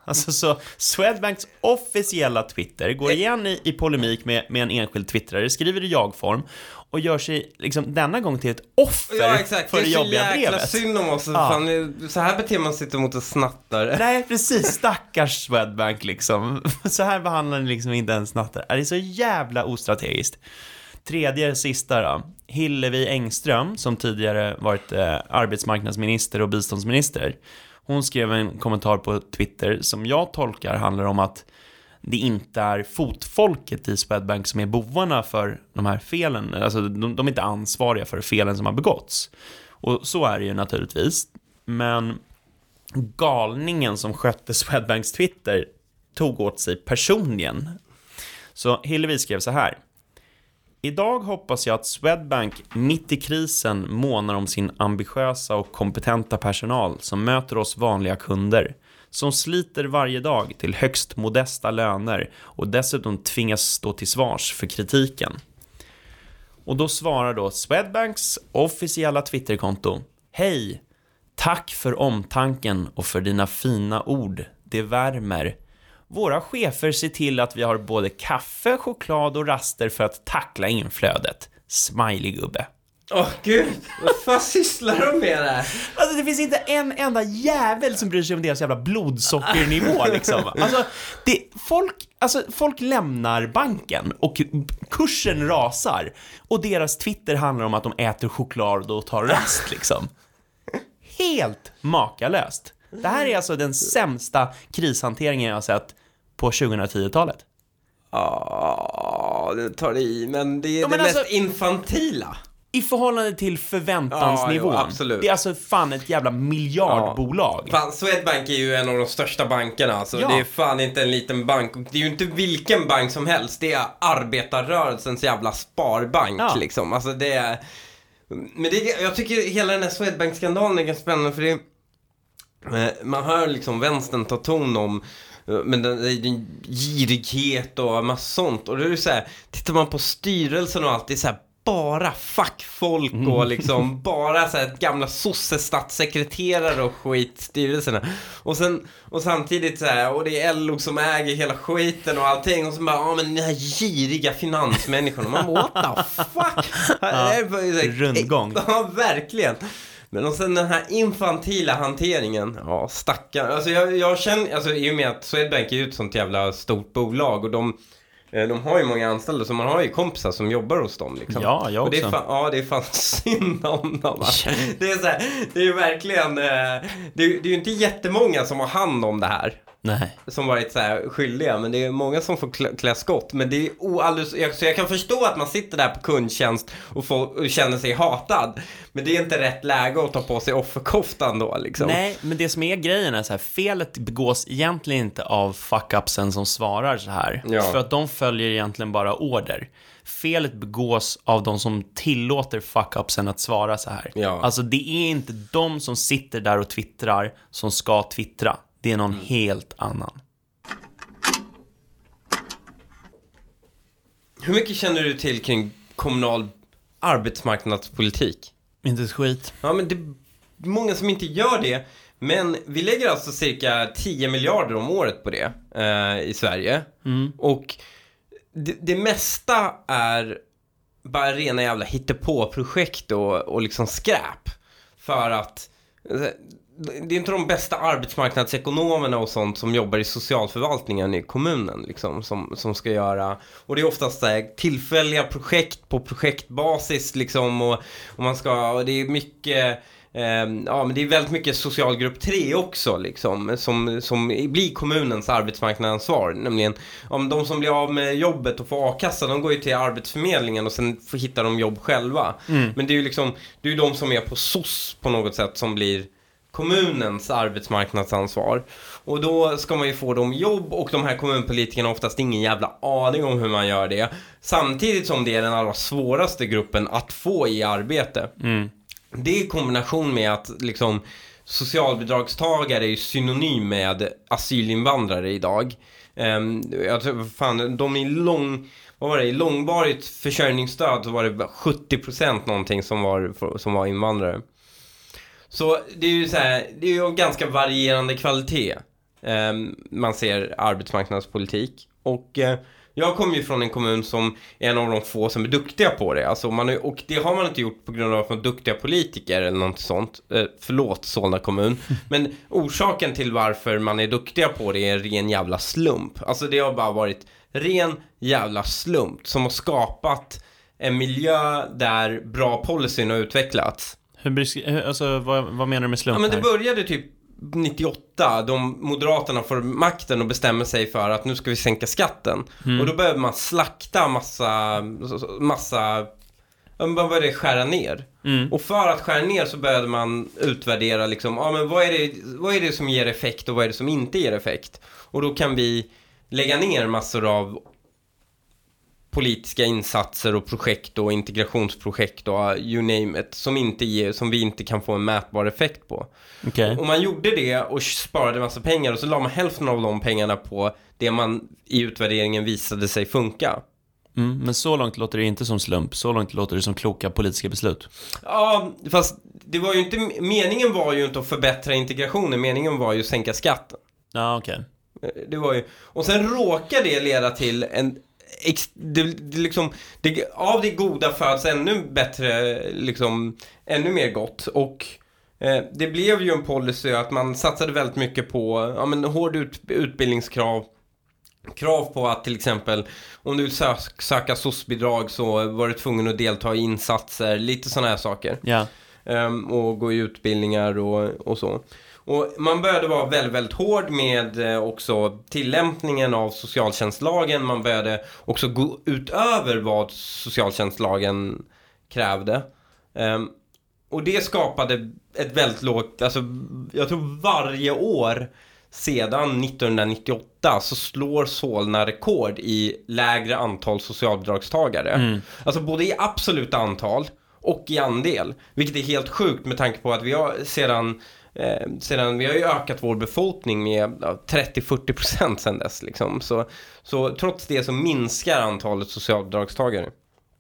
Alltså så Swedbanks officiella Twitter går igen i, i polemik med, med en enskild twittrare, skriver i jag-form och gör sig liksom denna gång till ett offer
ja, exakt.
för det jobbiga brevet.
Det är så jäkla synd om oss.
Ja.
Fan, så här beter man sig mot en snattare.
Nej, precis. Stackars Swedbank liksom. Så här behandlar ni liksom inte en snattare. Det är så jävla ostrategiskt. Tredje sista då. Hillevi Engström, som tidigare varit eh, arbetsmarknadsminister och biståndsminister. Hon skrev en kommentar på Twitter som jag tolkar handlar om att det inte är fotfolket i Swedbank som är bovarna för de här felen. Alltså de, de är inte ansvariga för felen som har begåtts. Och så är det ju naturligtvis. Men galningen som skötte Swedbanks Twitter tog åt sig personligen. Så Hillevi skrev så här. Idag hoppas jag att Swedbank mitt i krisen månar om sin ambitiösa och kompetenta personal som möter oss vanliga kunder, som sliter varje dag till högst modesta löner och dessutom tvingas stå till svars för kritiken. Och då svarar då Swedbanks officiella Twitterkonto: Hej, tack för omtanken och för dina fina ord, det värmer. Våra chefer ser till att vi har både kaffe, choklad och raster för att tackla inflödet. Smiley gubbe.
Åh oh, gud, vad fan sysslar de med det här?
Alltså det finns inte en enda jävel som bryr sig om deras jävla blodsockernivå liksom. Alltså, det, folk, alltså folk lämnar banken och kursen rasar. Och deras Twitter handlar om att de äter choklad och tar rast liksom. Helt makalöst. Det här är alltså den sämsta krishanteringen jag har sett på tjugohundratio-talet.
Ja, det tar det i, men det är
ja,
det
men
mest
alltså,
infantila.
I förhållande till förväntansnivån.
Ja, jo, absolut.
Det är alltså fan ett jävla miljardbolag.
Ja. Fan, Swedbank är ju en av de största bankerna. Alltså.
Ja.
Det är fan inte en liten bank. Och det är ju inte vilken bank som helst. Det är arbetarrörelsens jävla sparbank. Ja. Liksom. Alltså det är... Men det, jag tycker hela den här Swedbank-skandalen är ganska spännande. För det man hör liksom vänstern ta ton om men den, den girighet och massa sånt. Och det är så här, tittar man på styrelsen och allt, det är så här bara fackfolk och liksom bara så här gamla sosse-statssekreterare och skitstyrelserna. Och sen och samtidigt så här, och det är L O som äger hela skiten och allting, och så bara ja men den här giriga finansmänniskorna, man what the fuck?
Ja, rundgång.
Ja, verkligen. Men och sen den här infantila hanteringen, ja, stackar. Alltså jag, jag känner, alltså i och med att Swedbank är ett sånt jävla stort bolag och de, de har ju många anställda, så man har ju kompisar som jobbar hos dem liksom.
Ja, jag också.
Och det är fan, ja, det är fan synd om dem. Det är så här, det är ju verkligen, det är, det är ju inte jättemånga som har hand om det här.
Nej.
Som varit så här skyldiga, men det är många som får klä, klä skott. Men det är oalldeles, jag, så jag kan förstå att man sitter där på kundtjänst och, får, och känner sig hatad. Men det är inte rätt läge att ta på sig offerkoftan då liksom.
Nej, men det som är grejen är så här, felet begås egentligen inte av fuck-upsen som svarar så här.
Ja.
För att de följer egentligen bara order. Felet begås av de som tillåter fuck-upsen att svara så här.
Ja.
Alltså det är inte de som sitter där och twittrar som ska twittra. Det är någon mm. helt annan.
Hur mycket känner du till kring kommunal arbetsmarknadspolitik?
Inte ett skit.
Ja, men det är många som inte gör det. Men vi lägger alltså cirka tio miljarder om året på det eh, i Sverige.
Mm.
Och det, det mesta är bara rena jävla hittepå-projekt och, och liksom skräp. För att... Det är inte de bästa arbetsmarknadsekonomerna och sånt som jobbar i socialförvaltningen i kommunen liksom, som, som ska göra, och det är oftast här, tillfälliga projekt på projektbasis liksom, och, och man ska, och det är mycket eh, ja, men det är väldigt mycket socialgrupp tre också liksom, som, som blir kommunens arbetsmarknadsansvar, nämligen om de som blir av med jobbet och får a-kassa, de går ju till arbetsförmedlingen och sen får hitta de jobb själva. Mm. Men det är ju liksom, det är ju de som är på S O S på något sätt som blir kommunens arbetsmarknadsansvar. Och då ska man ju få dem jobb, och de här kommunpolitikerna har oftast ingen jävla aning om hur man gör det. Samtidigt som det är den allra svåraste gruppen att få i arbete. Mm. Det är i kombination med att liksom, socialbidragstagare är synonym med asylinvandrare idag. Um, jag tror, fan, de är lång... Vad var det? I långvarigt försörjningsstöd så var det sjuttio procent någonting som var, som var invandrare. Så det är ju så här, det är ju ganska varierande kvalitet. eh, man ser arbetsmarknadspolitik. Och eh, jag kommer ju från en kommun som är en av de få som är duktiga på det. Alltså man är, och det har man inte gjort på grund av att man är duktiga politiker eller något sånt. Eh, förlåt Solna kommun. Men orsaken till varför man är duktiga på det är ren jävla slump. Alltså det har bara varit ren jävla slump som har skapat en miljö där bra policyn har utvecklats.
Hur besk- alltså, vad, vad menar du med slump?
Ja, men det
här?
började typ nittioåtta. De Moderaterna får makten och bestämmer sig för att nu ska vi sänka skatten. Mm. Och då behöver man slakta massa massa man började skära ner. Mm. Och för att skära ner så började man utvärdera liksom, ja men vad är det vad är det som ger effekt och vad är det som inte ger effekt? Och då kan vi lägga ner massor av politiska insatser och projekt och integrationsprojekt och you name it som inte ger, som vi inte kan få en mätbar effekt på.
Okay.
Och man gjorde det och sparade massa pengar och så la man hälften av de pengarna på det man i utvärderingen visade sig funka.
Mm, men så långt låter det inte som slump. Så långt låter det som kloka politiska beslut.
Ja, fast det var ju inte, meningen var ju inte att förbättra integrationen. Meningen var ju att sänka skatten.
Ja, okej.
Okay. Det var ju, och sen råkar det leda till en Det, det liksom, det, av det goda föds ännu bättre liksom, ännu mer gott. Och eh, det blev ju en policy att man satsade väldigt mycket på ja, men, hård ut, utbildningskrav. Krav på att till exempel om du vill sö- söka S O S-bidrag så var du tvungen att delta i insatser. Lite sådana här saker.
Ja.
um, Och gå i utbildningar och, och så. Och man började vara väldigt, väldigt hård med eh, också tillämpningen av socialtjänstlagen. Man började också gå utöver vad socialtjänstlagen krävde. Um, och det skapade ett väldigt lågt, alltså jag tror varje år sedan nittonhundranittioåtta så slår Solna rekord i lägre antal socialbidragstagare. Mm. Alltså både i absoluta antal och i andel. Vilket är helt sjukt med tanke på att vi har sedan Eh, sedan vi har ju ökat vår befolkning med ja, trettio till fyrtio procent sedan dess liksom. så, så trots det så minskar antalet socialbidragstagare.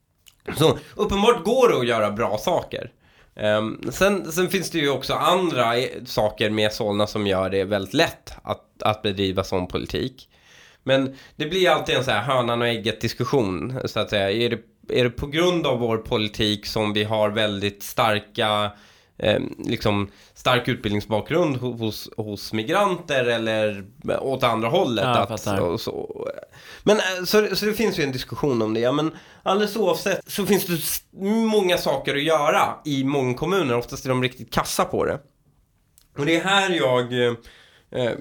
Så uppenbart går det att göra bra saker. eh, sen, sen finns det ju också andra saker med Solna som gör det väldigt lätt att, att bedriva sån politik. Men det blir alltid en så här hönan och ägget diskussion så att säga. Är det, är det på grund av vår politik som vi har väldigt starka Eh, liksom stark utbildningsbakgrund hos, hos migranter eller åt andra hållet
ja,
att, och så. Men så, så det finns ju en diskussion om det, ja, men alldeles oavsett så finns det många saker att göra i många kommuner, oftast är de riktigt kassa på det. Och det är här jag eh,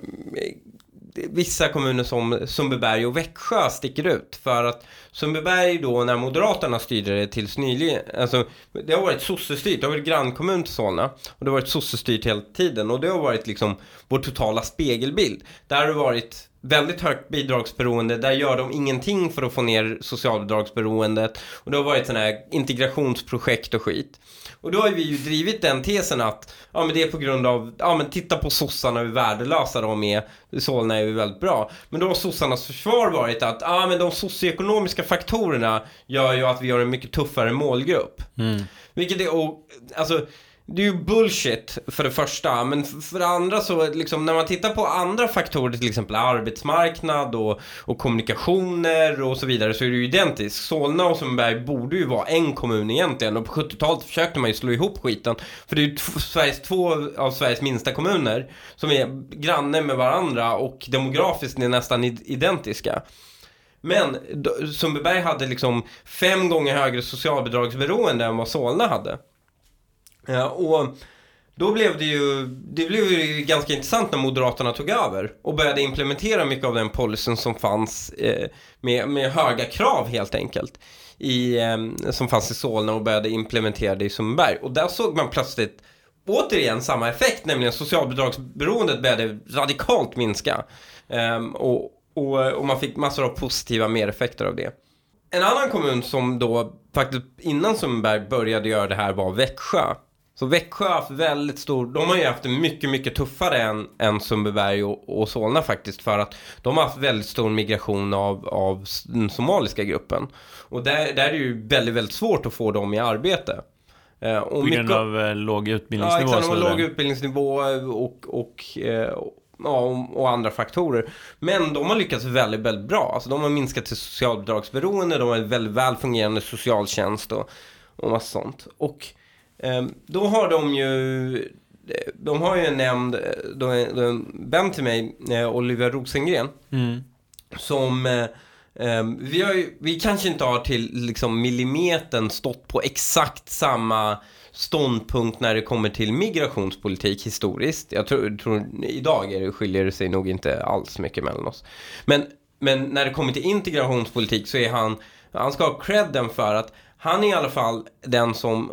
vissa kommuner som Sundbyberg och Växjö sticker ut. För att Sundbyberg då, när Moderaterna styrde det tills nyligen, alltså det har varit sossestyrt, det har varit grannkommun till Solna och det har varit sossestyrt hela tiden och det har varit liksom vår totala spegelbild. Där har det varit väldigt högt bidragsberoende, där gör de ingenting för att få ner socialbidragsberoendet och det har varit sådana här integrationsprojekt och skit. Och då har vi ju drivit den tesen att ja, men det är på grund av, ja men titta på sossarna, hur värdelösa de är, Solna är ju väldigt bra. Men då har sossarnas försvar varit att ja, men de socioekonomiska faktorerna gör ju att vi har en mycket tuffare målgrupp. Mm. Vilket är, och, alltså det är ju bullshit för det första, men för det andra så liksom, när man tittar på andra faktorer, till exempel arbetsmarknad och, och kommunikationer och så vidare, så är det ju identiskt. Solna och Sundbyberg borde ju vara en kommun egentligen, och på sjuttiotalet försökte man ju slå ihop skiten, för det är ju t- Sveriges, två av Sveriges minsta kommuner som är grannar med varandra och demografiskt är nästan identiska. Men Sundbyberg hade liksom fem gånger högre socialbidragsberoende än vad Solna hade. Ja, och då blev det ju det blev ju ganska intressant när Moderaterna tog över och började implementera mycket av den policyn som fanns eh, med, med höga krav helt enkelt i, eh, som fanns i Solna, och började implementera det i Sundbyberg. Och där såg man plötsligt återigen samma effekt, nämligen socialbidragsberoendet började radikalt minska eh, och, och, och man fick massor av positiva mereffekter av det. En annan kommun som då faktiskt innan Sundbyberg började göra det här var Växjö. Så Växjö har haft väldigt stor, de har ju haft det mycket, mycket tuffare än, än Sundbyberg och, och Solna faktiskt, för att de har haft väldigt stor migration av, av den somaliska gruppen. Och där, där är det ju väldigt, väldigt svårt att få dem i arbete. Eh, och
på grund
mycket,
av eh, låg utbildningsnivå?
Ja, exakt, de har låg utbildningsnivå och, och, eh, ja, och, och andra faktorer. Men de har lyckats väldigt, väldigt bra. Alltså de har minskat till socialbidragsberoende, de har en väldigt väl fungerande socialtjänst och, och massa sånt. Och eh, då har de ju de har ju en nämnd, då är, då är en vän till mig, eh, Oliver Rosengren,
Mm.
som eh, eh, vi, har ju, vi kanske inte har till liksom millimetern stått på exakt samma ståndpunkt när det kommer till migrationspolitik historiskt. Jag tror, tror idag är det, skiljer det sig nog inte alls mycket mellan oss. Men, men när det kommer till integrationspolitik så är han, han ska ha credden för att han är i alla fall den som,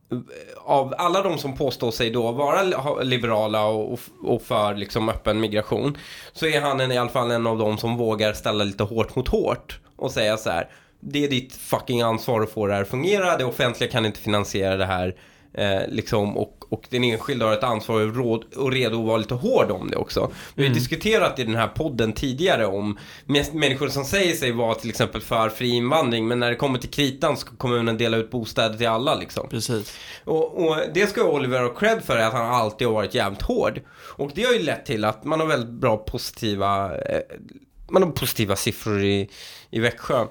av alla de som påstår sig då vara liberala och, och för liksom öppen migration, så är han en, i alla fall en av de som vågar ställa lite hårt mot hårt och säga så här: det är ditt fucking ansvar att få det här att fungera, det offentliga kan inte finansiera det här eh, liksom, och, och den enskilda har ett ansvar och, råd, och redo att vara lite hård om det också. Vi har
Mm.
diskuterat i den här podden tidigare om mest människor som säger sig vara till exempel för fri invandring, men när det kommer till kritan ska kommunen dela ut bostäder till alla liksom.
Precis.
Och, och det ska Oliver ha cred för, att han alltid har varit jävligt hård. Och det har ju lett till att man har väldigt bra positiva eh, man har positiva siffror i, i Växjö.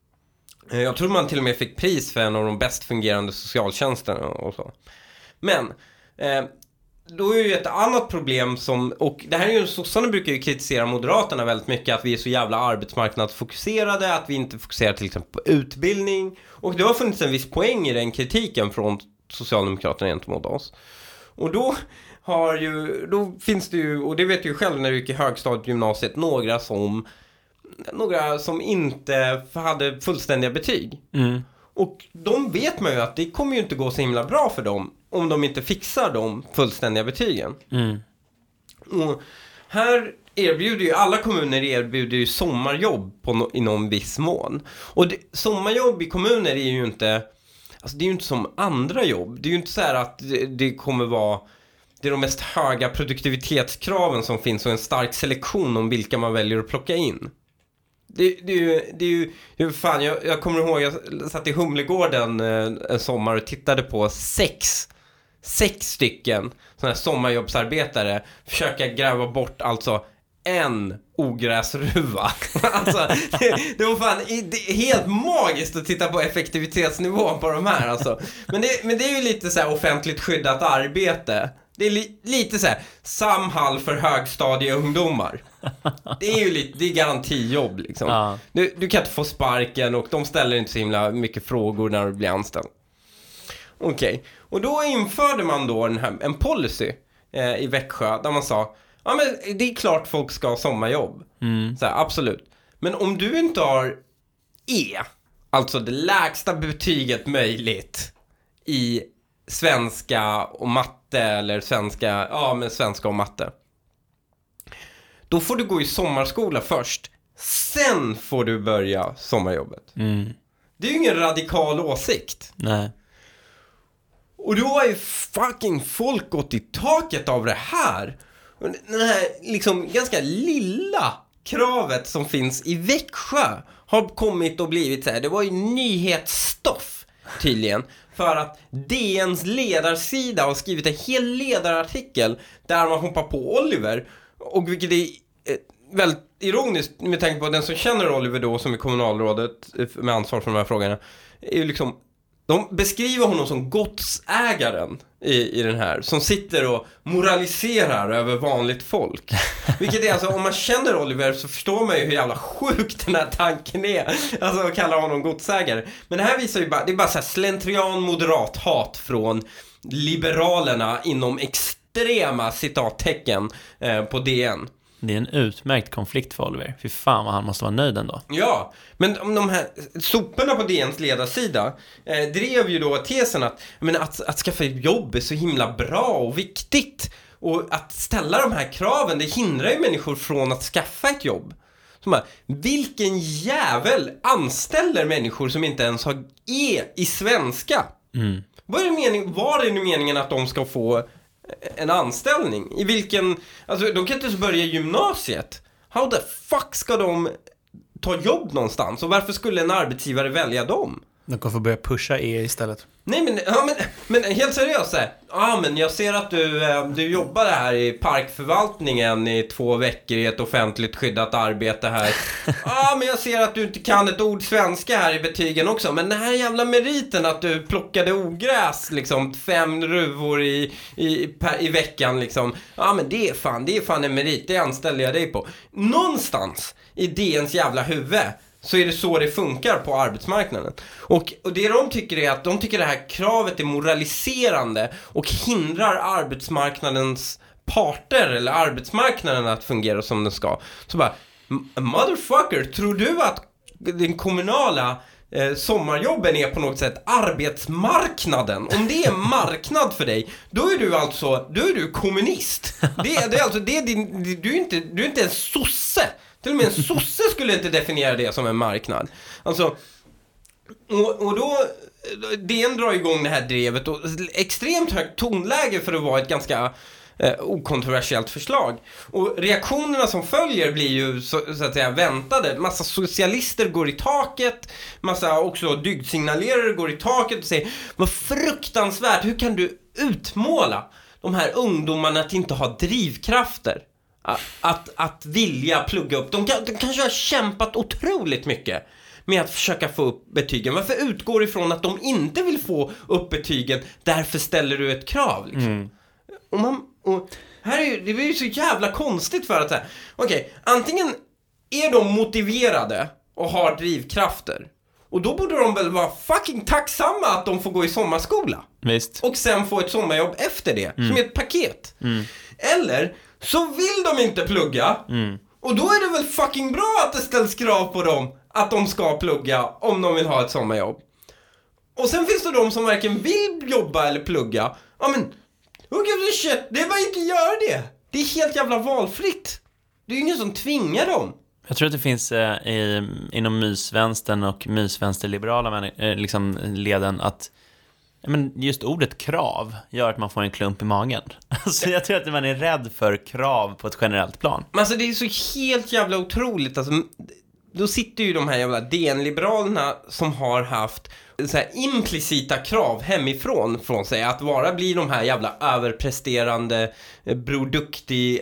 Jag tror man till och med fick pris för en av de bäst fungerande socialtjänsterna och så. Men eh, då är ju ett annat problem som, och det här är ju, sossarna brukar ju kritisera Moderaterna väldigt mycket, att vi är så jävla arbetsmarknadsfokuserade, att vi inte fokuserar till exempel på utbildning. Och det har funnits en viss poäng i den kritiken från Socialdemokraterna gentemot oss. Och då har ju, då finns det ju, och det vet du ju själv när du gick i högstadiet på gymnasiet, några som några som inte hade fullständiga betyg.
Mm.
Och de vet man ju att det kommer ju inte gå så himla bra för dem om de inte fixar de fullständiga betygen.
Mm.
Och här erbjuder ju, alla kommuner erbjuder ju sommarjobb på no, i någon viss mån. Och det, sommarjobb i kommuner är ju inte, alltså det är ju inte som andra jobb. Det är ju inte så här att det, det kommer vara, det är de mest höga produktivitetskraven som finns och en stark selektion om vilka man väljer att plocka in. Det, det är ju, det är ju, hur fan, jag, jag kommer ihåg, jag satt i Humlegården eh, en sommar och tittade på sex, sex stycken sådana här sommarjobbsarbetare försöka gräva bort alltså en ogräsruva. Alltså, det, det var fan det är helt magiskt att titta på effektivitetsnivån på de här alltså. Men det, men det är ju lite så här offentligt skyddat arbete. Det är li, lite så här Samhall för högstadieungdomar. Det är ju lite, det är garantijobb liksom.
Ja.
Du, du kan inte få sparken och de ställer inte så himla mycket frågor när du blir anställd. Okej, okay. Och då införde man då den här, en policy eh, i Växjö där man sa, ja men det är klart folk ska ha sommarjobb.
Mm.
Så här, absolut. Men om du inte har E, alltså det lägsta betyget möjligt i svenska och matte, eller svenska, ja men svenska och matte, då får du gå i sommarskola först. Sen får du börja sommarjobbet.
Mm.
Det är ju ingen radikal åsikt.
Nej.
Och då har ju fucking folk gått i taket av det här. Den här liksom ganska lilla kravet som finns i Växjö har kommit och blivit så här. Det var ju nyhetsstoff tydligen. För att D N:s ledarsida har skrivit en hel ledarartikel där man hoppar på Oliver. Och vilket är eh, väldigt ironiskt med tanke på att den som känner Oliver då, som är kommunalrådet med ansvar för de här frågorna, är ju liksom, de beskriver honom som godsägaren i, i den här, som sitter och moraliserar över vanligt folk. Vilket är alltså, om man känner Oliver så förstår man ju hur jävla sjuk den här tanken är. Alltså att kalla honom godsägare. Men det här visar ju bara, det är bara så här slentrian moderat hat från liberalerna inom extrema citattecken eh, på D N.
Det är en utmärkt konflikt för Oliver. Fy fan vad han måste vara nöjd ändå.
Ja, men om de här soporna på D N:s ledarsida eh, drev ju då tesen att, men att, att skaffa jobb är så himla bra och viktigt. Och att ställa de här kraven, det hindrar ju människor från att skaffa ett jobb. Så bara, vilken jävel anställer människor som inte ens har E i svenska?
Mm.
Vad är det mening, var är det meningen att de ska få en anställning? I vilken, alltså de kan inte ens börja gymnasiet. How the fuck ska de ta jobb någonstans? Och varför skulle en arbetsgivare välja dem?
De kommer få börja pusha er istället.
Nej men, ja, men, men helt seriöst så här. Ja men jag ser att du, du jobbar här i parkförvaltningen i två veckor i ett offentligt skyddat arbete här. Ja men jag ser att du inte kan ett ord svenska här i betygen också. Men den här jävla meriten att du plockade ogräs liksom fem ruvor i, i, per, i veckan liksom. Ja men det är fan, det är fan en merit, det anställer jag dig på. Någonstans i D N:s jävla huvud så är det så det funkar på arbetsmarknaden. Och, och det de tycker är att de tycker det här kravet är moraliserande och hindrar arbetsmarknadens parter eller arbetsmarknaden att fungera som den ska. Så bara, motherfucker, tror du att den kommunala eh, sommarjobben är på något sätt arbetsmarknaden? Om det är marknad för dig, då är du alltså, då är du kommunist. Det, det är alltså, det är din, du, är inte, du är inte en sosse. Till och med en sosse skulle inte definiera det som en marknad. Alltså, och, och då D N drar igång det här drevet och extremt högt tonläge för att vara ett ganska eh, okontroversiellt förslag. Och reaktionerna som följer blir ju så, så att säga väntade. Massa socialister går i taket, massa också dygdsignalerare går i taket och säger vad fruktansvärt, hur kan du utmåla de här ungdomarna att inte ha drivkrafter? Att, att vilja plugga upp. De, kan, de kanske har kämpat otroligt mycket med att försöka få upp betygen. Varför utgår ifrån att de inte vill få upp betygen? Därför ställer du ett krav liksom. Mm. Och man, och här är ju, det är ju så jävla konstigt för att säga. Okej, okay, antingen är de motiverade och har drivkrafter. Och då borde de väl vara fucking tacksamma att de får gå i sommarskola.
Visst.
Och sen få ett sommarjobb efter det. Mm. Som ett paket. Mm. Eller så vill de inte plugga. Mm. Och då är det väl fucking bra att det ställs krav på dem att de ska plugga om de vill ha ett sommarjobb. Och sen finns det de som varken vill jobba eller plugga. Ja men, who gives a shit? Det är bara inte gör det. Det är helt jävla valfritt. Det är ju ingen som tvingar dem.
Jag tror att det finns eh, i, inom mysvänstern och mysvänsterliberala eh, liksom, leden att men just ordet krav gör att man får en klump i magen. Alltså jag tror att man är rädd för krav på ett generellt plan.
Men alltså det är så helt jävla otroligt. Alltså, då sitter ju de här jävla D N-liberalerna som har haft så här implicita krav hemifrån från sig att vara bli de här jävla överpresterande broduktig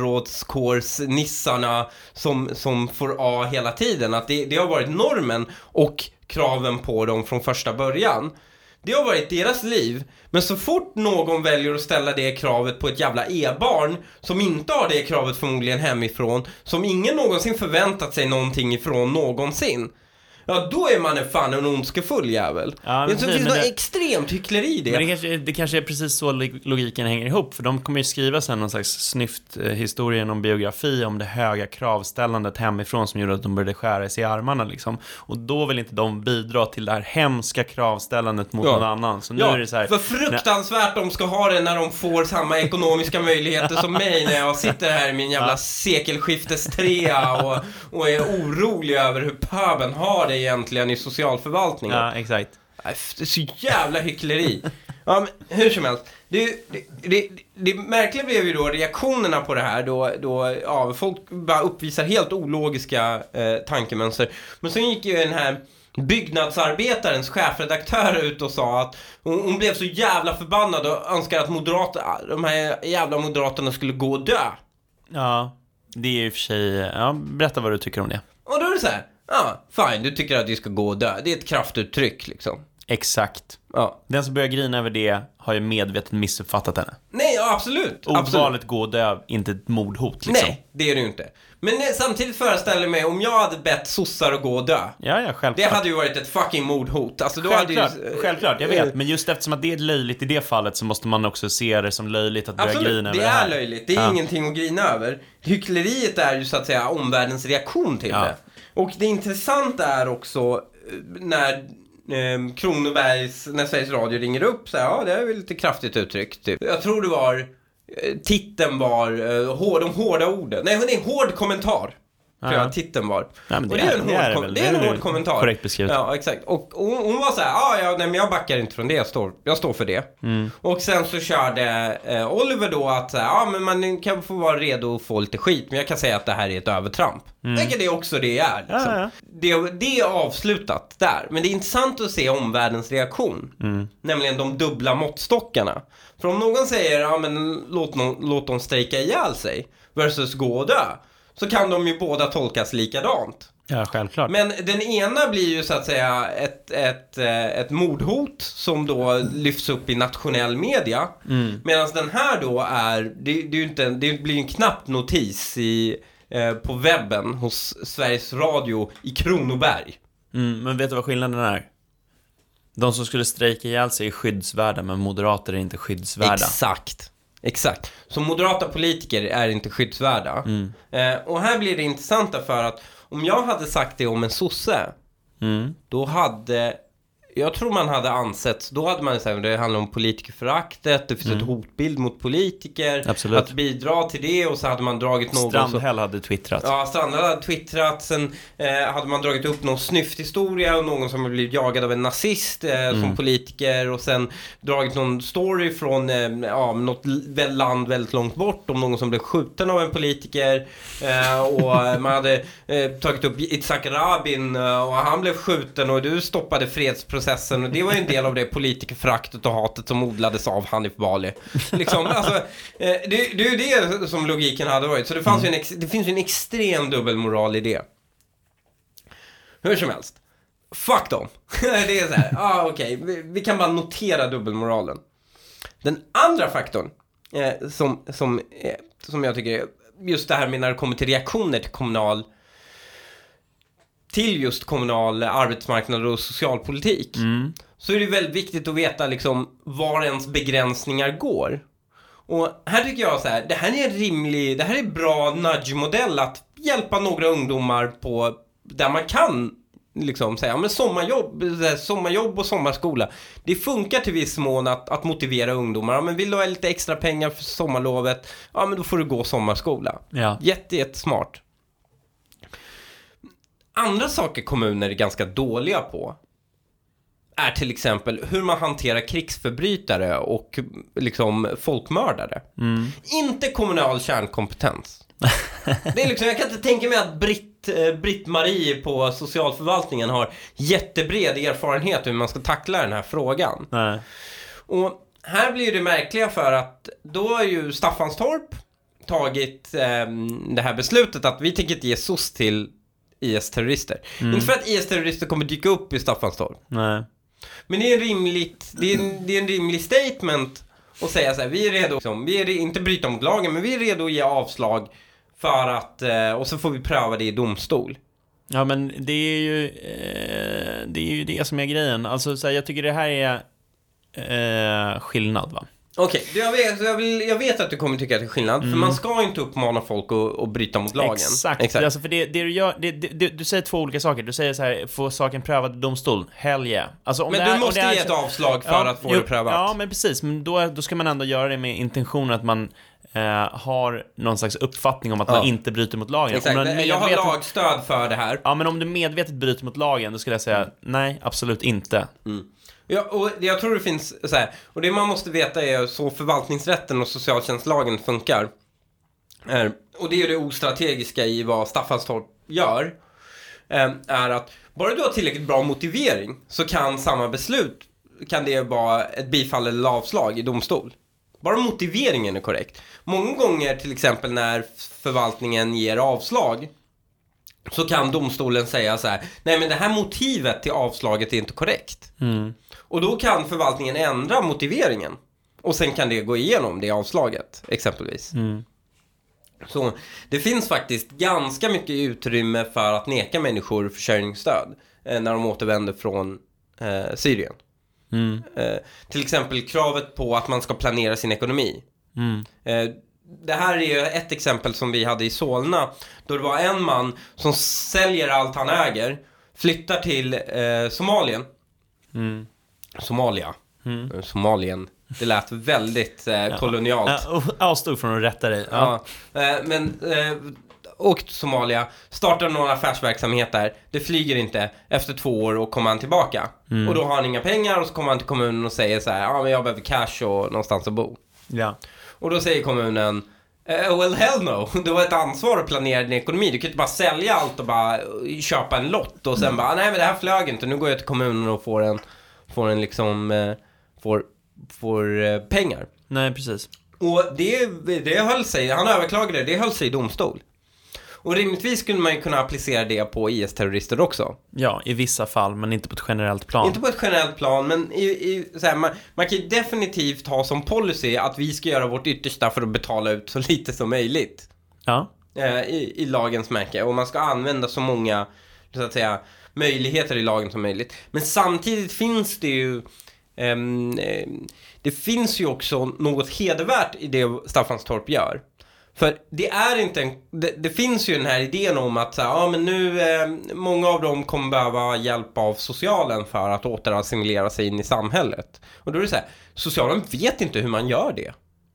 elevrådskårsnissarna som, som får A hela tiden. Att det, det har varit normen och kraven på dem från första början. Det har varit deras liv. Men så fort någon väljer att ställa det kravet på ett jävla e-barn som inte har det kravet förmodligen hemifrån, som ingen någonsin förväntat sig någonting ifrån någonsin, ja då är man en fan en ondskefull jävel. Ja, det finns något det... extremt hyckleri i det.
Men det kanske, det kanske är precis så logiken hänger ihop. För de kommer ju skriva sen någon slags snyft historien om biografi om det höga kravställandet hemifrån som gjorde att de började skära sig i armarna liksom. Och då vill inte de bidra till det här hemska kravställandet mot ja. någon annan. Så nu
ja,
är det så här,
för fruktansvärt när... de ska ha det när de får samma ekonomiska möjligheter som mig när jag sitter här i min jävla ja. sekelskiftestrea och, och är orolig över hur pöben har det egentligen i socialförvaltningen.
Ja, exakt.
Det är så jävla hyckleri. Ja, men hur som helst. Det, det, det, det märkliga blev ju då reaktionerna på det här då, då ja, folk bara uppvisar helt ologiska eh, tankemönster. Men så gick ju den här byggnadsarbetarens chefredaktör ut och sa att hon, hon blev så jävla förbannad och önskade att moderater, de här jävla moderaterna skulle gå och dö.
Ja, det är ju för sig... Ja, berätta vad du tycker om det.
Och då är det så här. Ja, fine, du tycker att de ska gå och dö. Det är ett kraftuttryck liksom.
Exakt.
Ja.
Den som börjar grina över det har ju medvetet missuppfattat henne.
Nej, ja, absolut.
Ordvalet
absolut.
gå och dö, inte ett mordhot liksom.
Nej, det är det ju inte. Men nej, samtidigt föreställer mig om jag hade bett sossar att gå och dö.
Ja, ja, självklart.
Det hade ju varit ett fucking mordhot. Alltså, då
självklart,
hade ju...
självklart, jag vet. Men just eftersom att det är löjligt i det fallet så måste man också se det som löjligt att börja
absolut,
grina över
det
det här.
Absolut, det är löjligt. Det är ja. ingenting att grina över. Hyckleriet är ju så att säga omvärldens reaktion till ja. det. Och det intressanta är också när eh, Kronobergs, när Sveriges Radio ringer upp så här, ja det är väl lite kraftigt uttryckt typ. Jag tror det var, eh, titeln var eh, hår, de hårda orden. Nej, det är hård kommentar. tror jag titeln var.
Ja, men det,
och det är
är,
en
det
hård,
är,
kom-
väl,
det är en
det är
hård kommentar.
Korrekt beskrivet.
Ja, exakt. Och hon, hon var så här, ah, ja, nej, men jag backar inte från det, jag står, jag står för det.
Mm.
Och sen så körde eh, Oliver då att ja, ah, men man kan få vara redo att få lite skit, men jag kan säga att det här är ett övertramp.
Mm.
Vilket det är också det är. Liksom.
Ja, ja.
Det, det är avslutat där. Men det är intressant att se omvärldens reaktion.
Mm.
Nämligen de dubbla måttstockarna. För om någon säger, ja ah, men låt, någon, låt dem strejka ihjäl sig versus gå och dö, så kan de ju båda tolkas likadant.
Ja, självklart.
Men den ena blir ju så att säga ett, ett, ett mordhot som då lyfts upp i nationell media.
Mm.
Medan den här då är, det, det, är ju inte, det blir en knapp notis i, eh, på webben hos Sveriges Radio i Kronoberg.
Mm, men vet du vad skillnaden är? De som skulle strejka ihjäl sig är skyddsvärda, men moderater är inte skyddsvärda.
Exakt. Exakt. Så moderata politiker är inte skyddsvärda.
Mm.
Eh, och här blir det intressanta för att om jag hade sagt det om en sosse,
Mm.
då hade, jag tror man hade ansett, då hade man sagt, det handlar om politikerföraktet, det finns
Mm.
ett hotbild mot politiker,
Absolut.
att bidra till det, och så hade man dragit någon
Strandhäll hade twittrat.
Ja, Strandhäll hade twittrat. Sen eh, hade man dragit upp någon snyfthistoria och någon som blivit jagad av en nazist eh,
Mm.
som politiker, och sen dragit någon story från eh, ja, något l- land väldigt långt bort om någon som blev skjuten av en politiker, eh, och man hade eh, tagit upp Itzhak Rabin eh, och han blev skjuten och du stoppade fredsprocessen, och det var ju en del av det politikerföraktet och hatet som odlades av Hanif Bali. Liksom, alltså, eh, det, det är ju det som logiken hade varit. Så det, fanns ju en ex, det finns ju en extrem dubbelmoral i det. Hur som helst. Fuck dem. Det är så här, ah, okej, okay. vi, vi kan bara notera dubbelmoralen. Den andra faktorn eh, som, som, eh, som jag tycker är just det här med när det kommer till reaktioner till kommunal till just kommunal arbetsmarknad och socialpolitik,
Mm.
så är det väldigt viktigt att veta liksom var ens begränsningar går. Och här tycker jag så här, det här är en rimlig, det här är en bra nudge-modell att hjälpa några ungdomar på där man kan liksom säga, men sommarjobb, sommarjobb och sommarskola. Det funkar till viss mån att, att motivera ungdomar. Ja, men vill du ha lite extra pengar för sommarlovet? Ja, men då får du gå sommarskola.
Ja.
Jätte, jättesmart. Andra saker kommuner är ganska dåliga på är till exempel hur man hanterar krigsförbrytare och liksom folkmördare.
Mm.
Inte kommunal kärnkompetens. Det är liksom, jag kan inte tänka mig att Britt, eh, Britt-Marie på socialförvaltningen har jättebred erfarenhet hur man ska tackla den här frågan.
Nej.
Och här blir det märkliga för att då har ju Staffanstorp tagit eh, det här beslutet att vi tänker inte ge S O S till I S-terrorister.
Mm.
Inte för att I S-terrorister kommer dyka upp i Staffanstorp.
Nej.
Men det är en rimligt, det är en, det är en rimlig statement att säga så här, vi är redo, liksom, vi är inte bryta mot lagen, men vi är redo att ge avslag för att, eh, och så får vi pröva det i domstol.
Ja, men det är ju eh, det är ju det som är grejen. Alltså så här, jag tycker det här är eh, skillnad, va?
Okej, okay, jag, vet, jag, vill, jag vet att du kommer tycka att det är skillnad.
Mm.
För man ska inte uppmana folk att, att bryta mot lagen.
Exakt,
Exakt.
Alltså, för det, det du gör det, det, du säger två olika saker. Du säger så här, få saken prövad i domstol. Hell yeah. Alltså, om
men
det
du
är,
måste
om det är,
ge ett avslag för
ja,
att få
jo,
det prövat.
Ja, men precis. Men då, då ska man ändå göra det med intentionen att man eh, har någon slags uppfattning om att
ja.
man inte bryter mot lagen.
Exakt,
om
medvetet... jag har lagstöd för det här.
Ja, men om du medvetet bryter mot lagen, då skulle jag säga mm. nej, absolut inte.
Mm. Ja, och jag tror det finns så här, och det man måste veta är så förvaltningsrätten och socialtjänstlagen funkar. Är, och det är ju det ostrategiska i vad Staffanstorp gör, är att bara du har tillräckligt bra motivering så kan samma beslut, kan det vara ett bifall eller avslag i domstol. Bara motiveringen är korrekt. Många gånger till exempel när förvaltningen ger avslag, så kan domstolen säga så här: nej, men det här motivet till avslaget är inte korrekt.
Mm.
Och då kan förvaltningen ändra motiveringen. Och sen kan det gå igenom det avslaget, exempelvis.
Mm.
Så det finns faktiskt ganska mycket utrymme för att neka människor försörjningsstöd eh, när de återvänder från eh, Syrien.
Mm.
Eh, till exempel kravet på att man ska planera sin ekonomi.
Mm.
Eh, det här är ju ett exempel som vi hade i Solna, då det var en man som säljer allt han äger, flyttar till eh, Somalien.
Mm.
Somalia.
Mm.
Somalien. Det lät väldigt eh, kolonialt.
Ja, avstod från att rätta dig. Ja.
Ja. Eh, men eh, åker till Somalia, startar någon affärsverksamhet där, det flyger inte, efter två år och kommer han tillbaka. Mm. Och då har han inga pengar och så kommer han till kommunen och säger så här, ja men jag behöver cash och någonstans att bo.
Ja.
Och då säger kommunen, Uh, well hell no, du har ett ansvar att planera din ekonomi. Du kan inte bara sälja allt och bara köpa en lott och sen mm. bara, nej men det här flög inte. Nu går jag till kommunen och får en, får en liksom, uh, får, får uh, pengar.
Nej, precis.
Och det, det höll sig, han överklagade det, det höll sig i domstol. Och rimligtvis skulle man ju kunna applicera det på I S-terrorister också.
Ja, i vissa fall, men inte på ett generellt plan.
Inte på ett generellt plan, men i, i, så här, man, man kan ju definitivt ha som policy att vi ska göra vårt yttersta för att betala ut så lite som möjligt.
Ja.
Eh, i, I lagens märke. Och man ska använda så många, så att säga, möjligheter i lagen som möjligt. Men samtidigt finns det ju... Um, det finns ju också något hedervärt i det Staffanstorp gör. För det är inte en, det, det finns ju den här idén om att så här, ja, men nu eh, många av dem kommer behöva hjälp av socialen för att återassimilera sig in i samhället. Och då är det så här, socialen vet inte hur man gör det.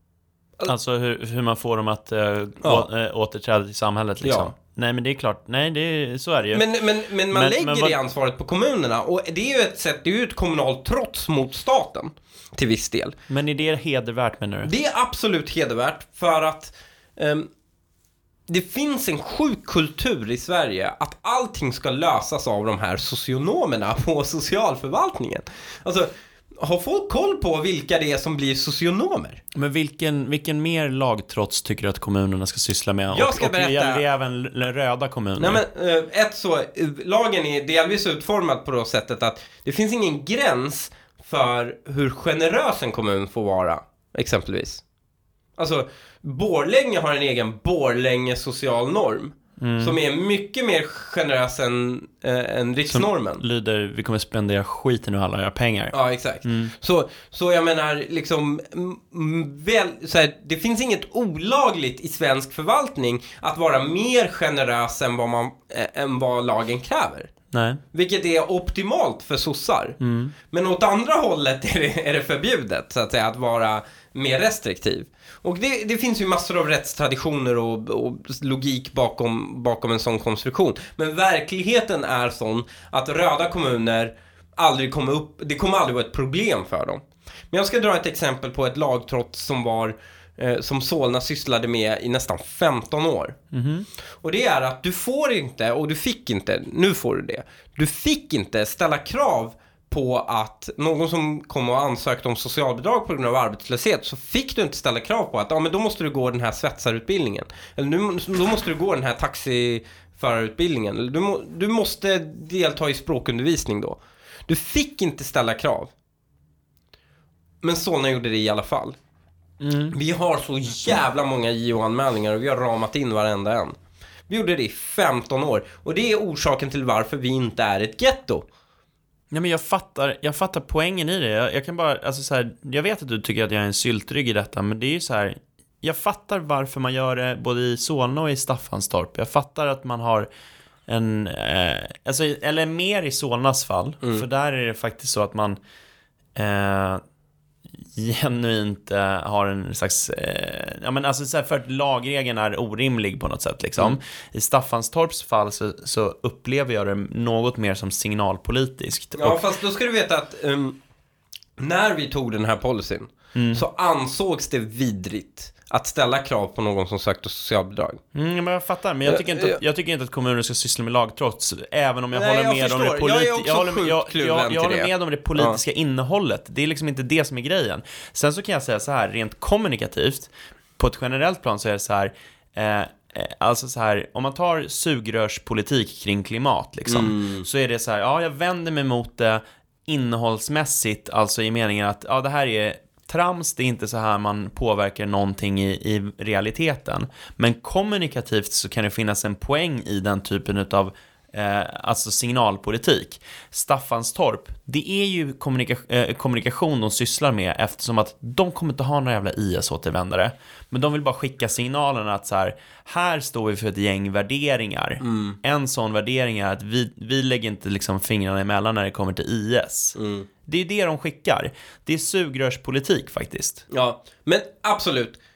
Alltså hur, hur man får dem att äh, ja. å, äh, återträda till samhället liksom. Ja. Nej, men det är klart. Nej, det är, så är det ju.
Men, men, men man
men,
lägger
men vad...
det ansvaret på kommunerna. Och det är ju ett sätt, det är ju ett kommunalt trots mot staten till viss del.
Men är det hedervärt, menar du?
Det är absolut hedervärt för att um, det finns en sjuk kultur i Sverige att allting ska lösas av de här socionomerna på socialförvaltningen. Alltså, har folk koll på vilka det är som blir socionomer?
Men vilken, vilken mer lagtrots tycker du att kommunerna ska syssla med?
Jag ska
och,
berätta.
Och gäller det även röda kommuner?
Nej, men ett så, lagen är delvis utformad på det sättet att det finns ingen gräns för hur generös en kommun får vara, exempelvis. Alltså, Borlänge har en egen Borlänge social norm. Mm. Som är mycket mer generös än, äh, än riksnormen.
Som lyder, vi kommer spendera skiten och alla era pengar.
Ja, exakt.
Mm.
Så, så jag menar, liksom, m- väl, så här, det finns inget olagligt i svensk förvaltning att vara mer generös än vad, man, äh, än vad lagen kräver.
Nej.
Vilket är optimalt för sossar.
Mm.
Men åt andra hållet är det, är det förbjudet, så att säga, att vara mer restriktiv. Och det, det finns ju massor av rättstraditioner och, och logik bakom, bakom en sån konstruktion. Men verkligheten är sån att röda kommuner aldrig kommer upp, det kommer aldrig vara ett problem för dem. Men jag ska dra ett exempel på ett lagtrots som var eh, som Solna sysslade med i nästan femton år. Mm-hmm. Och det är att du får inte, och du fick inte, nu får du det. Du fick inte ställa krav på att någon som kom och ansökte om socialbidrag på grund av arbetslöshet, så fick du inte ställa krav på att ja, men då måste du gå den här svetsarutbildningen. Eller nu, då måste du gå den här taxiförarutbildningen. Eller du, må, du måste delta i språkundervisning då. Du fick inte ställa krav. Men Solna gjorde det i alla fall. Mm. Vi har så jävla många J O-anmälningar och vi har ramat in varenda en. Vi gjorde det i femton år. Och det är orsaken till varför vi inte är ett getto.
Nej, men jag fattar, jag fattar poängen i det. Jag, jag kan bara, alltså så här, jag vet att du tycker att jag är en syltrygg i detta, men det är ju så här, jag fattar varför man gör det både i Solna och i Staffanstorp. Jag fattar att man har en, eh, alltså, eller mer i Solnas fall, mm. för där är det faktiskt så att man eh, genuint eh, har en slags eh, ja, men alltså så här, för att lagregeln är orimlig på något sätt liksom. Mm. I Staffanstorps fall så, så upplever jag det något mer som signalpolitiskt.
Ja,
och,
fast då ska du veta att um, när vi tog den här policyn mm. så ansågs det vidrigt att ställa krav på någon som sökte socialbidrag.
Mm, men jag fattar, men jag tycker inte att, jag tycker inte att kommuner ska syssla med lagtrots, även om jag
Nej,
håller
jag
med
förstår.
om det politi-
jag,
jag håller med, jag, jag, jag håller
det.
med om det politiska ja. innehållet. Det är liksom inte det som är grejen. Sen så kan jag säga så här, rent kommunikativt, på ett generellt plan så är det så här, eh, alltså så här, om man tar sugrörspolitik kring klimat liksom, mm. så är det så här, ja, jag vänder mig mot det innehållsmässigt, alltså i meningen att ja, det här är trams, det är inte så här man påverkar någonting i, i realiteten. Men kommunikativt så kan det finnas en poäng i den typen av eh, alltså signalpolitik. Staffanstorp, det är ju kommunika- eh, kommunikation de sysslar med, eftersom att de kommer inte ha några jävla I S-återvändare. Men de vill bara skicka signalen att så här, här står vi för ett gäng värderingar. Mm. En sån värdering är att vi, vi lägger inte liksom fingrarna emellan när det kommer till I S. Mm. Det är det de skickar. Det är sugrörspolitik faktiskt.
Ja, men absolut.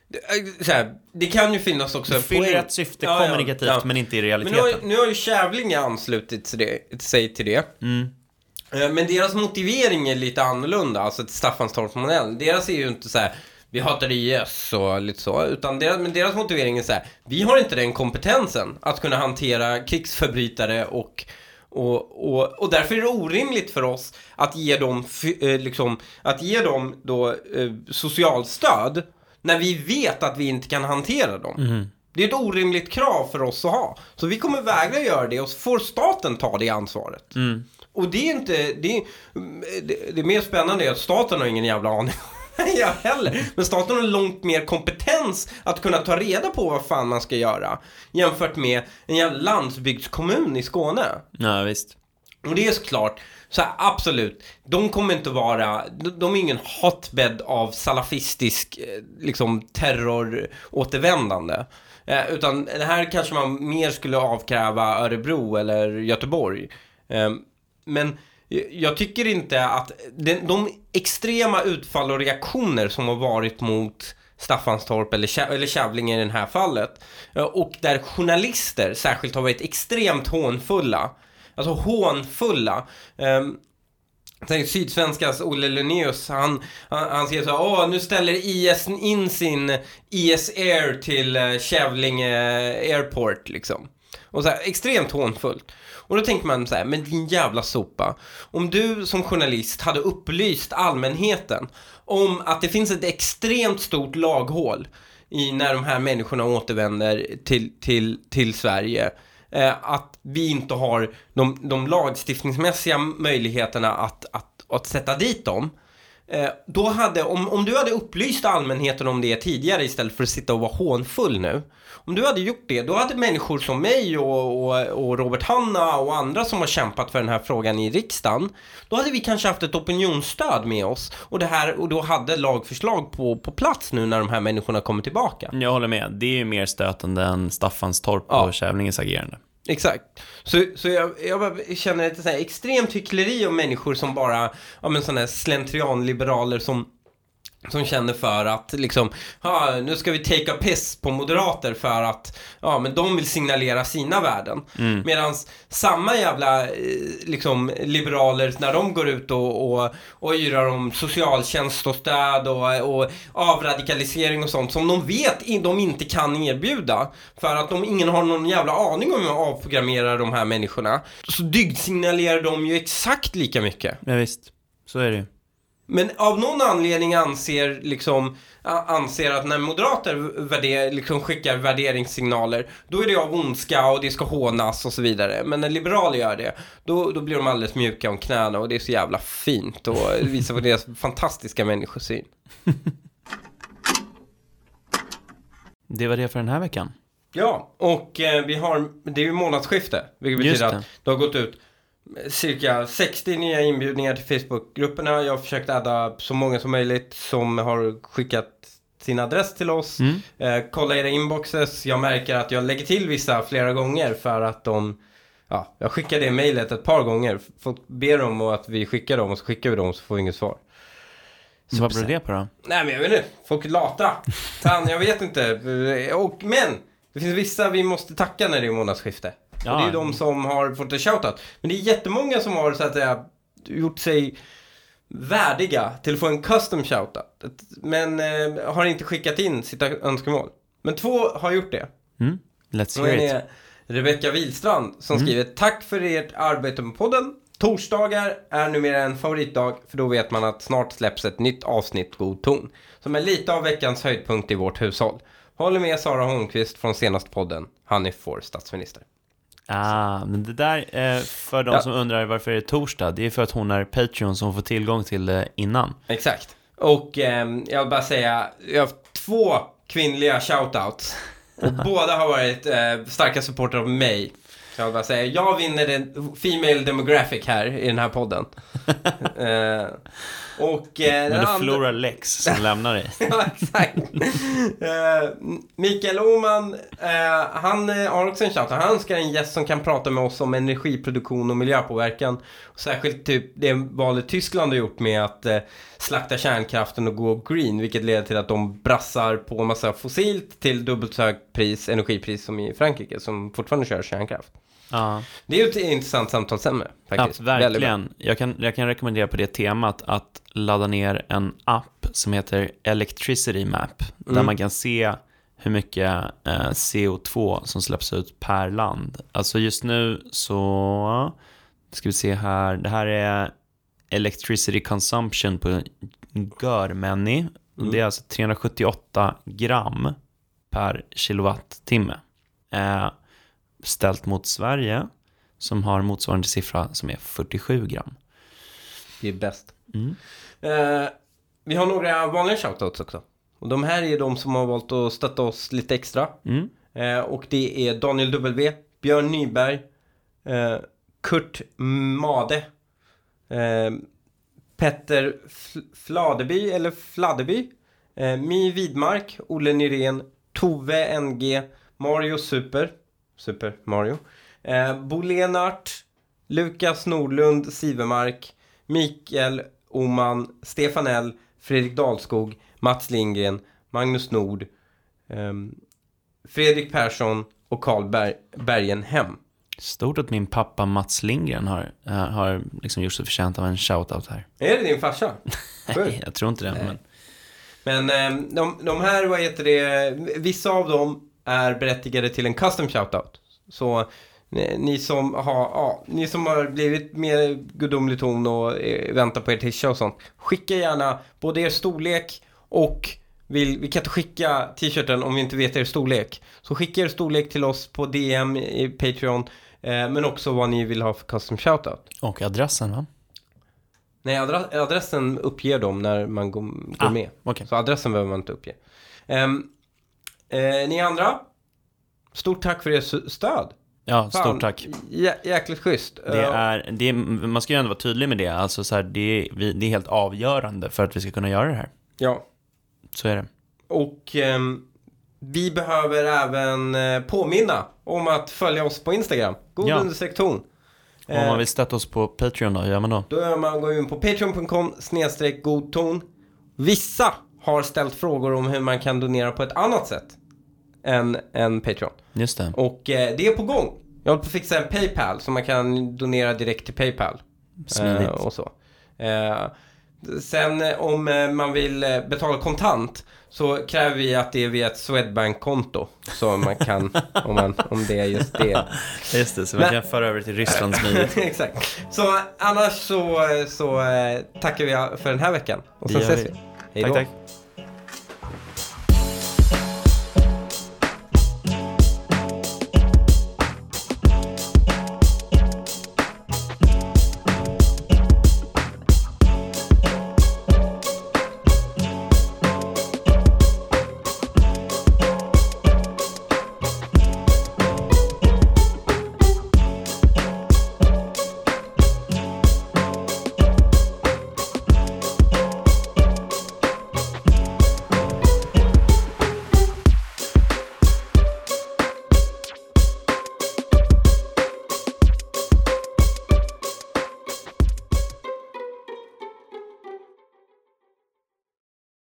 så här, det kan ju finnas också
det fyller ett syfte ja, kommunikativt ja, ja. men inte i realiteten.
Men nu har, nu har ju Kävlinge anslutit sig, det, sig till det.
Mm.
Men deras motivering är lite annorlunda, alltså till Staffanstorps modell. Deras är ju inte så här, vi hatar I S och lite så, utan deras, men deras motivering är så här, vi har inte den kompetensen att kunna hantera krigsförbrytare och Och, och, och därför är det orimligt för oss att ge dem, liksom, att ge dem då, eh, socialstöd när vi vet att vi inte kan hantera dem.
Mm.
Det är ett orimligt krav för oss att ha. Så vi kommer vägra göra det och så får staten ta det ansvaret.
Mm.
Och det är inte, det är, det, det är mer spännande att staten har ingen jävla aning. Ja, heller. Men staten har långt mer kompetens att kunna ta reda på vad fan man ska göra jämfört med en jävla landsbygdskommun i Skåne.
Ja, visst.
Och det är såklart, så här, absolut, de kommer inte vara, de är ingen hotbed av salafistisk liksom terroråtervändande. Eh, utan det här kanske man mer skulle avkräva Örebro eller Göteborg. Eh, men jag tycker inte att de, de extrema utfall och reaktioner som har varit mot Staffanstorp eller, Kä- eller Kävlinge i det här fallet, och där journalister särskilt har varit extremt hånfulla, alltså hånfulla. Um, Tänk Sydsvenskans Olle Linnaeus, han, han, han säger så här: åh, nu ställer I S in sin I S Air till uh, Kävlinge Airport liksom. Och så här, extremt hånfullt. Och då tänker man så här, men din jävla sopa. Om du som journalist hade upplyst allmänheten om att det finns ett extremt stort laghål i när de här människorna återvänder till, till, till Sverige. Eh, att vi inte har de, de lagstiftningsmässiga möjligheterna att, att, att sätta dit dem. Eh, då hade, om, om du hade upplyst allmänheten om det tidigare istället för att sitta och vara hånfull nu. Om du hade gjort det, då hade människor som mig och, och, och Robert Hanna och andra som har kämpat för den här frågan i riksdagen, då hade vi kanske haft ett opinionsstöd med oss. Och, det här, och då hade lagförslag på, på plats nu när de här människorna kommer tillbaka.
Jag håller med, det är ju mer stötande än Staffanstorp
ja.
och Kävlinges agerande.
Exakt. Så, så jag, jag känner ett så här extremt hyckleri om människor som bara, ja men sådana här slentrianliberaler som som känner för att liksom, ja, nu ska vi take a piss på moderater för att, ja, men de vill signalera sina värden.
Mm.
Medan samma jävla liksom liberaler, när de går ut och, och, och yrar om socialtjänst och stöd och, och avradikalisering och sånt som de vet de inte kan erbjuda för att de ingen har någon jävla aning om att avprogrammera de här människorna, så dygdsignalerar de ju exakt lika mycket.
Ja visst, så är det ju.
Men av någon anledning anser liksom anser att när moderater värder, liksom skickar värderingssignaler, då är det av ondska och det ska hånas och så vidare. Men när liberaler gör det, då, då blir de alldeles mjuka om knäna och det är så jävla fint och visar på deras fantastiska människosyn.
Det var det för den här veckan.
Ja, och eh, vi har, det är ju månadsskifte, vilket betyder att det har gått ut cirka sextio nya inbjudningar till Facebookgrupperna. Jag har försökt adda så många som möjligt som har skickat sin adress till oss.
Mm.
Eh, kolla era inboxes. Jag märker att jag lägger till vissa flera gånger för att de, ja, jag skickar det mejlet ett par gånger. Folk ber om att vi skickar dem och så skickar vi dem och så får vi inget svar.
Så vad beror det på då?
Nej men jag vet inte, folk är lata. Fan, jag vet inte. Och, men det finns vissa vi måste tacka när det är månadsskifte. Ja. Och det är de som har fått en shoutout. Men det är jättemånga som har så att säga gjort sig värdiga till att få en custom shoutout. Men eh, har inte skickat in sitt önskemål. Men två har gjort det.
Mm. Let's
hear
it.
är Rebecca Wilstrand som
Mm.
skriver: tack för ert arbete med podden. Torsdagar är numera en favoritdag, för då vet man att snart släpps ett nytt avsnitt God ton, som är lite av veckans höjdpunkt i vårt hushåll. Håller med Sara Holmqvist från senaste podden Hanif får statsminister.
Ah, men det där, eh, för de
Ja.
som undrar varför det är torsdag, det är för att hon är Patreon som får tillgång till det innan.
Exakt. Och eh, jag vill bara säga, jag har två kvinnliga shoutouts. Och båda har varit eh, starka supporter av mig. Så jag vill bara säga, jag vinner den female demographic här i den här podden. eh, Och, eh,
Men du
andra...
förlorar Lex som lämnar dig.
Ja, exakt. uh, Mikael Oman, uh, han uh, har också en chatt. Han önskar en gäst som kan prata med oss om energiproduktion och miljöpåverkan. Och särskilt typ det valet Tyskland har gjort med att uh, slakta kärnkraften och gå green, vilket leder till att de brassar på en massa fossilt till dubbelt så högt pris, energipris som i Frankrike, som fortfarande kör kärnkraft.
Ja.
Det är ju ett intressant samtalsämne faktiskt.
Ja, verkligen. Jag kan, jag kan rekommendera på det temat att ladda ner en app som heter Electricity Map, där
Mm.
man kan se hur mycket eh, C O två som släpps ut per land. Alltså just nu så ska vi se här. Det här är Electricity Consumption på Germany.
Mm.
Det är alltså trehundrasjuttioåtta gram per kilowattimme. Eh, ställt mot Sverige som har motsvarande siffra som är fyrtiosju gram.
Det är bäst.
Mm.
Eh, vi har några vanliga shoutouts också. Och de här är de som har valt att stötta oss lite extra.
Mm.
Eh, och det är Daniel W, Björn Nyberg, eh, Kurt Made, eh, Petter Fl- Fladeby eller Fladeby, eh, Mi Widmark, Olle Nyrén, Tove N G, Mario Super, Super Mario, eh, Bo Lenart, Lukas Nordlund, Sivemark, Mikael Oman, Stefan L, Fredrik Dahlskog, Mats Lindgren, Magnus Nord, eh, Fredrik Persson och Carl Ber- Bergenhem.
Stort att min pappa Mats Lindgren har, uh, har liksom gjort sig förtjänt av en shoutout här.
Är det din farsa?
Nej, jag tror inte det.
Nej.
Men...
Men eh, de, de här, vad heter det, vissa av dem är berättigade till en custom shoutout. Så ni, ni som har ja, ni som har blivit mer gudomlig ton och eh, väntar på er tisha och sånt, skicka gärna både er storlek och vill, vi kan inte skicka t-shirten om vi inte vet er storlek. Så skicka er storlek till oss på D M i Patreon, eh, men också vad ni vill ha för custom shoutout.
Och adressen, va?
Nej, adre- adressen uppger dem när man går, går
Ah,
med.
okay.
Så adressen behöver man inte uppge. Um, eh, ni andra, stort tack för er stöd.
Ja,
Fan,
stort tack.
Jä- jäkligt schysst.
Det är, det är, man ska ju ändå vara tydlig med det. Alltså så här, det, är, vi, det är helt avgörande för att vi ska kunna göra det här.
Ja.
Så är det.
Och um, vi behöver även uh, påminna om att följa oss på Instagram. God
Ja.
understreck ton.
Om man vill stötta oss på Patreon då, hur gör man då?
Då gör man, går in på patreon punkt com snedstreck god ton. Vissa har ställt frågor om hur man kan donera på ett annat sätt än, än Patreon.
Just det.
Och eh, det är på gång. Jag håller på att fixa en PayPal så man kan donera direkt till PayPal.
Smidigt.
Eh, och så. Eh, sen eh, om eh, man vill eh, betala kontant så kräver vi att det är via ett Swedbank-konto. Så man kan, om, man, om det är just det.
Just det, så man
Men-
kan föra över till Ryssland smidigt.
Exakt. Så annars så, så eh, tackar vi för den här veckan. Och
Det
så
gör
ses
vi.
vi. Hej
Tack,
då.
tack.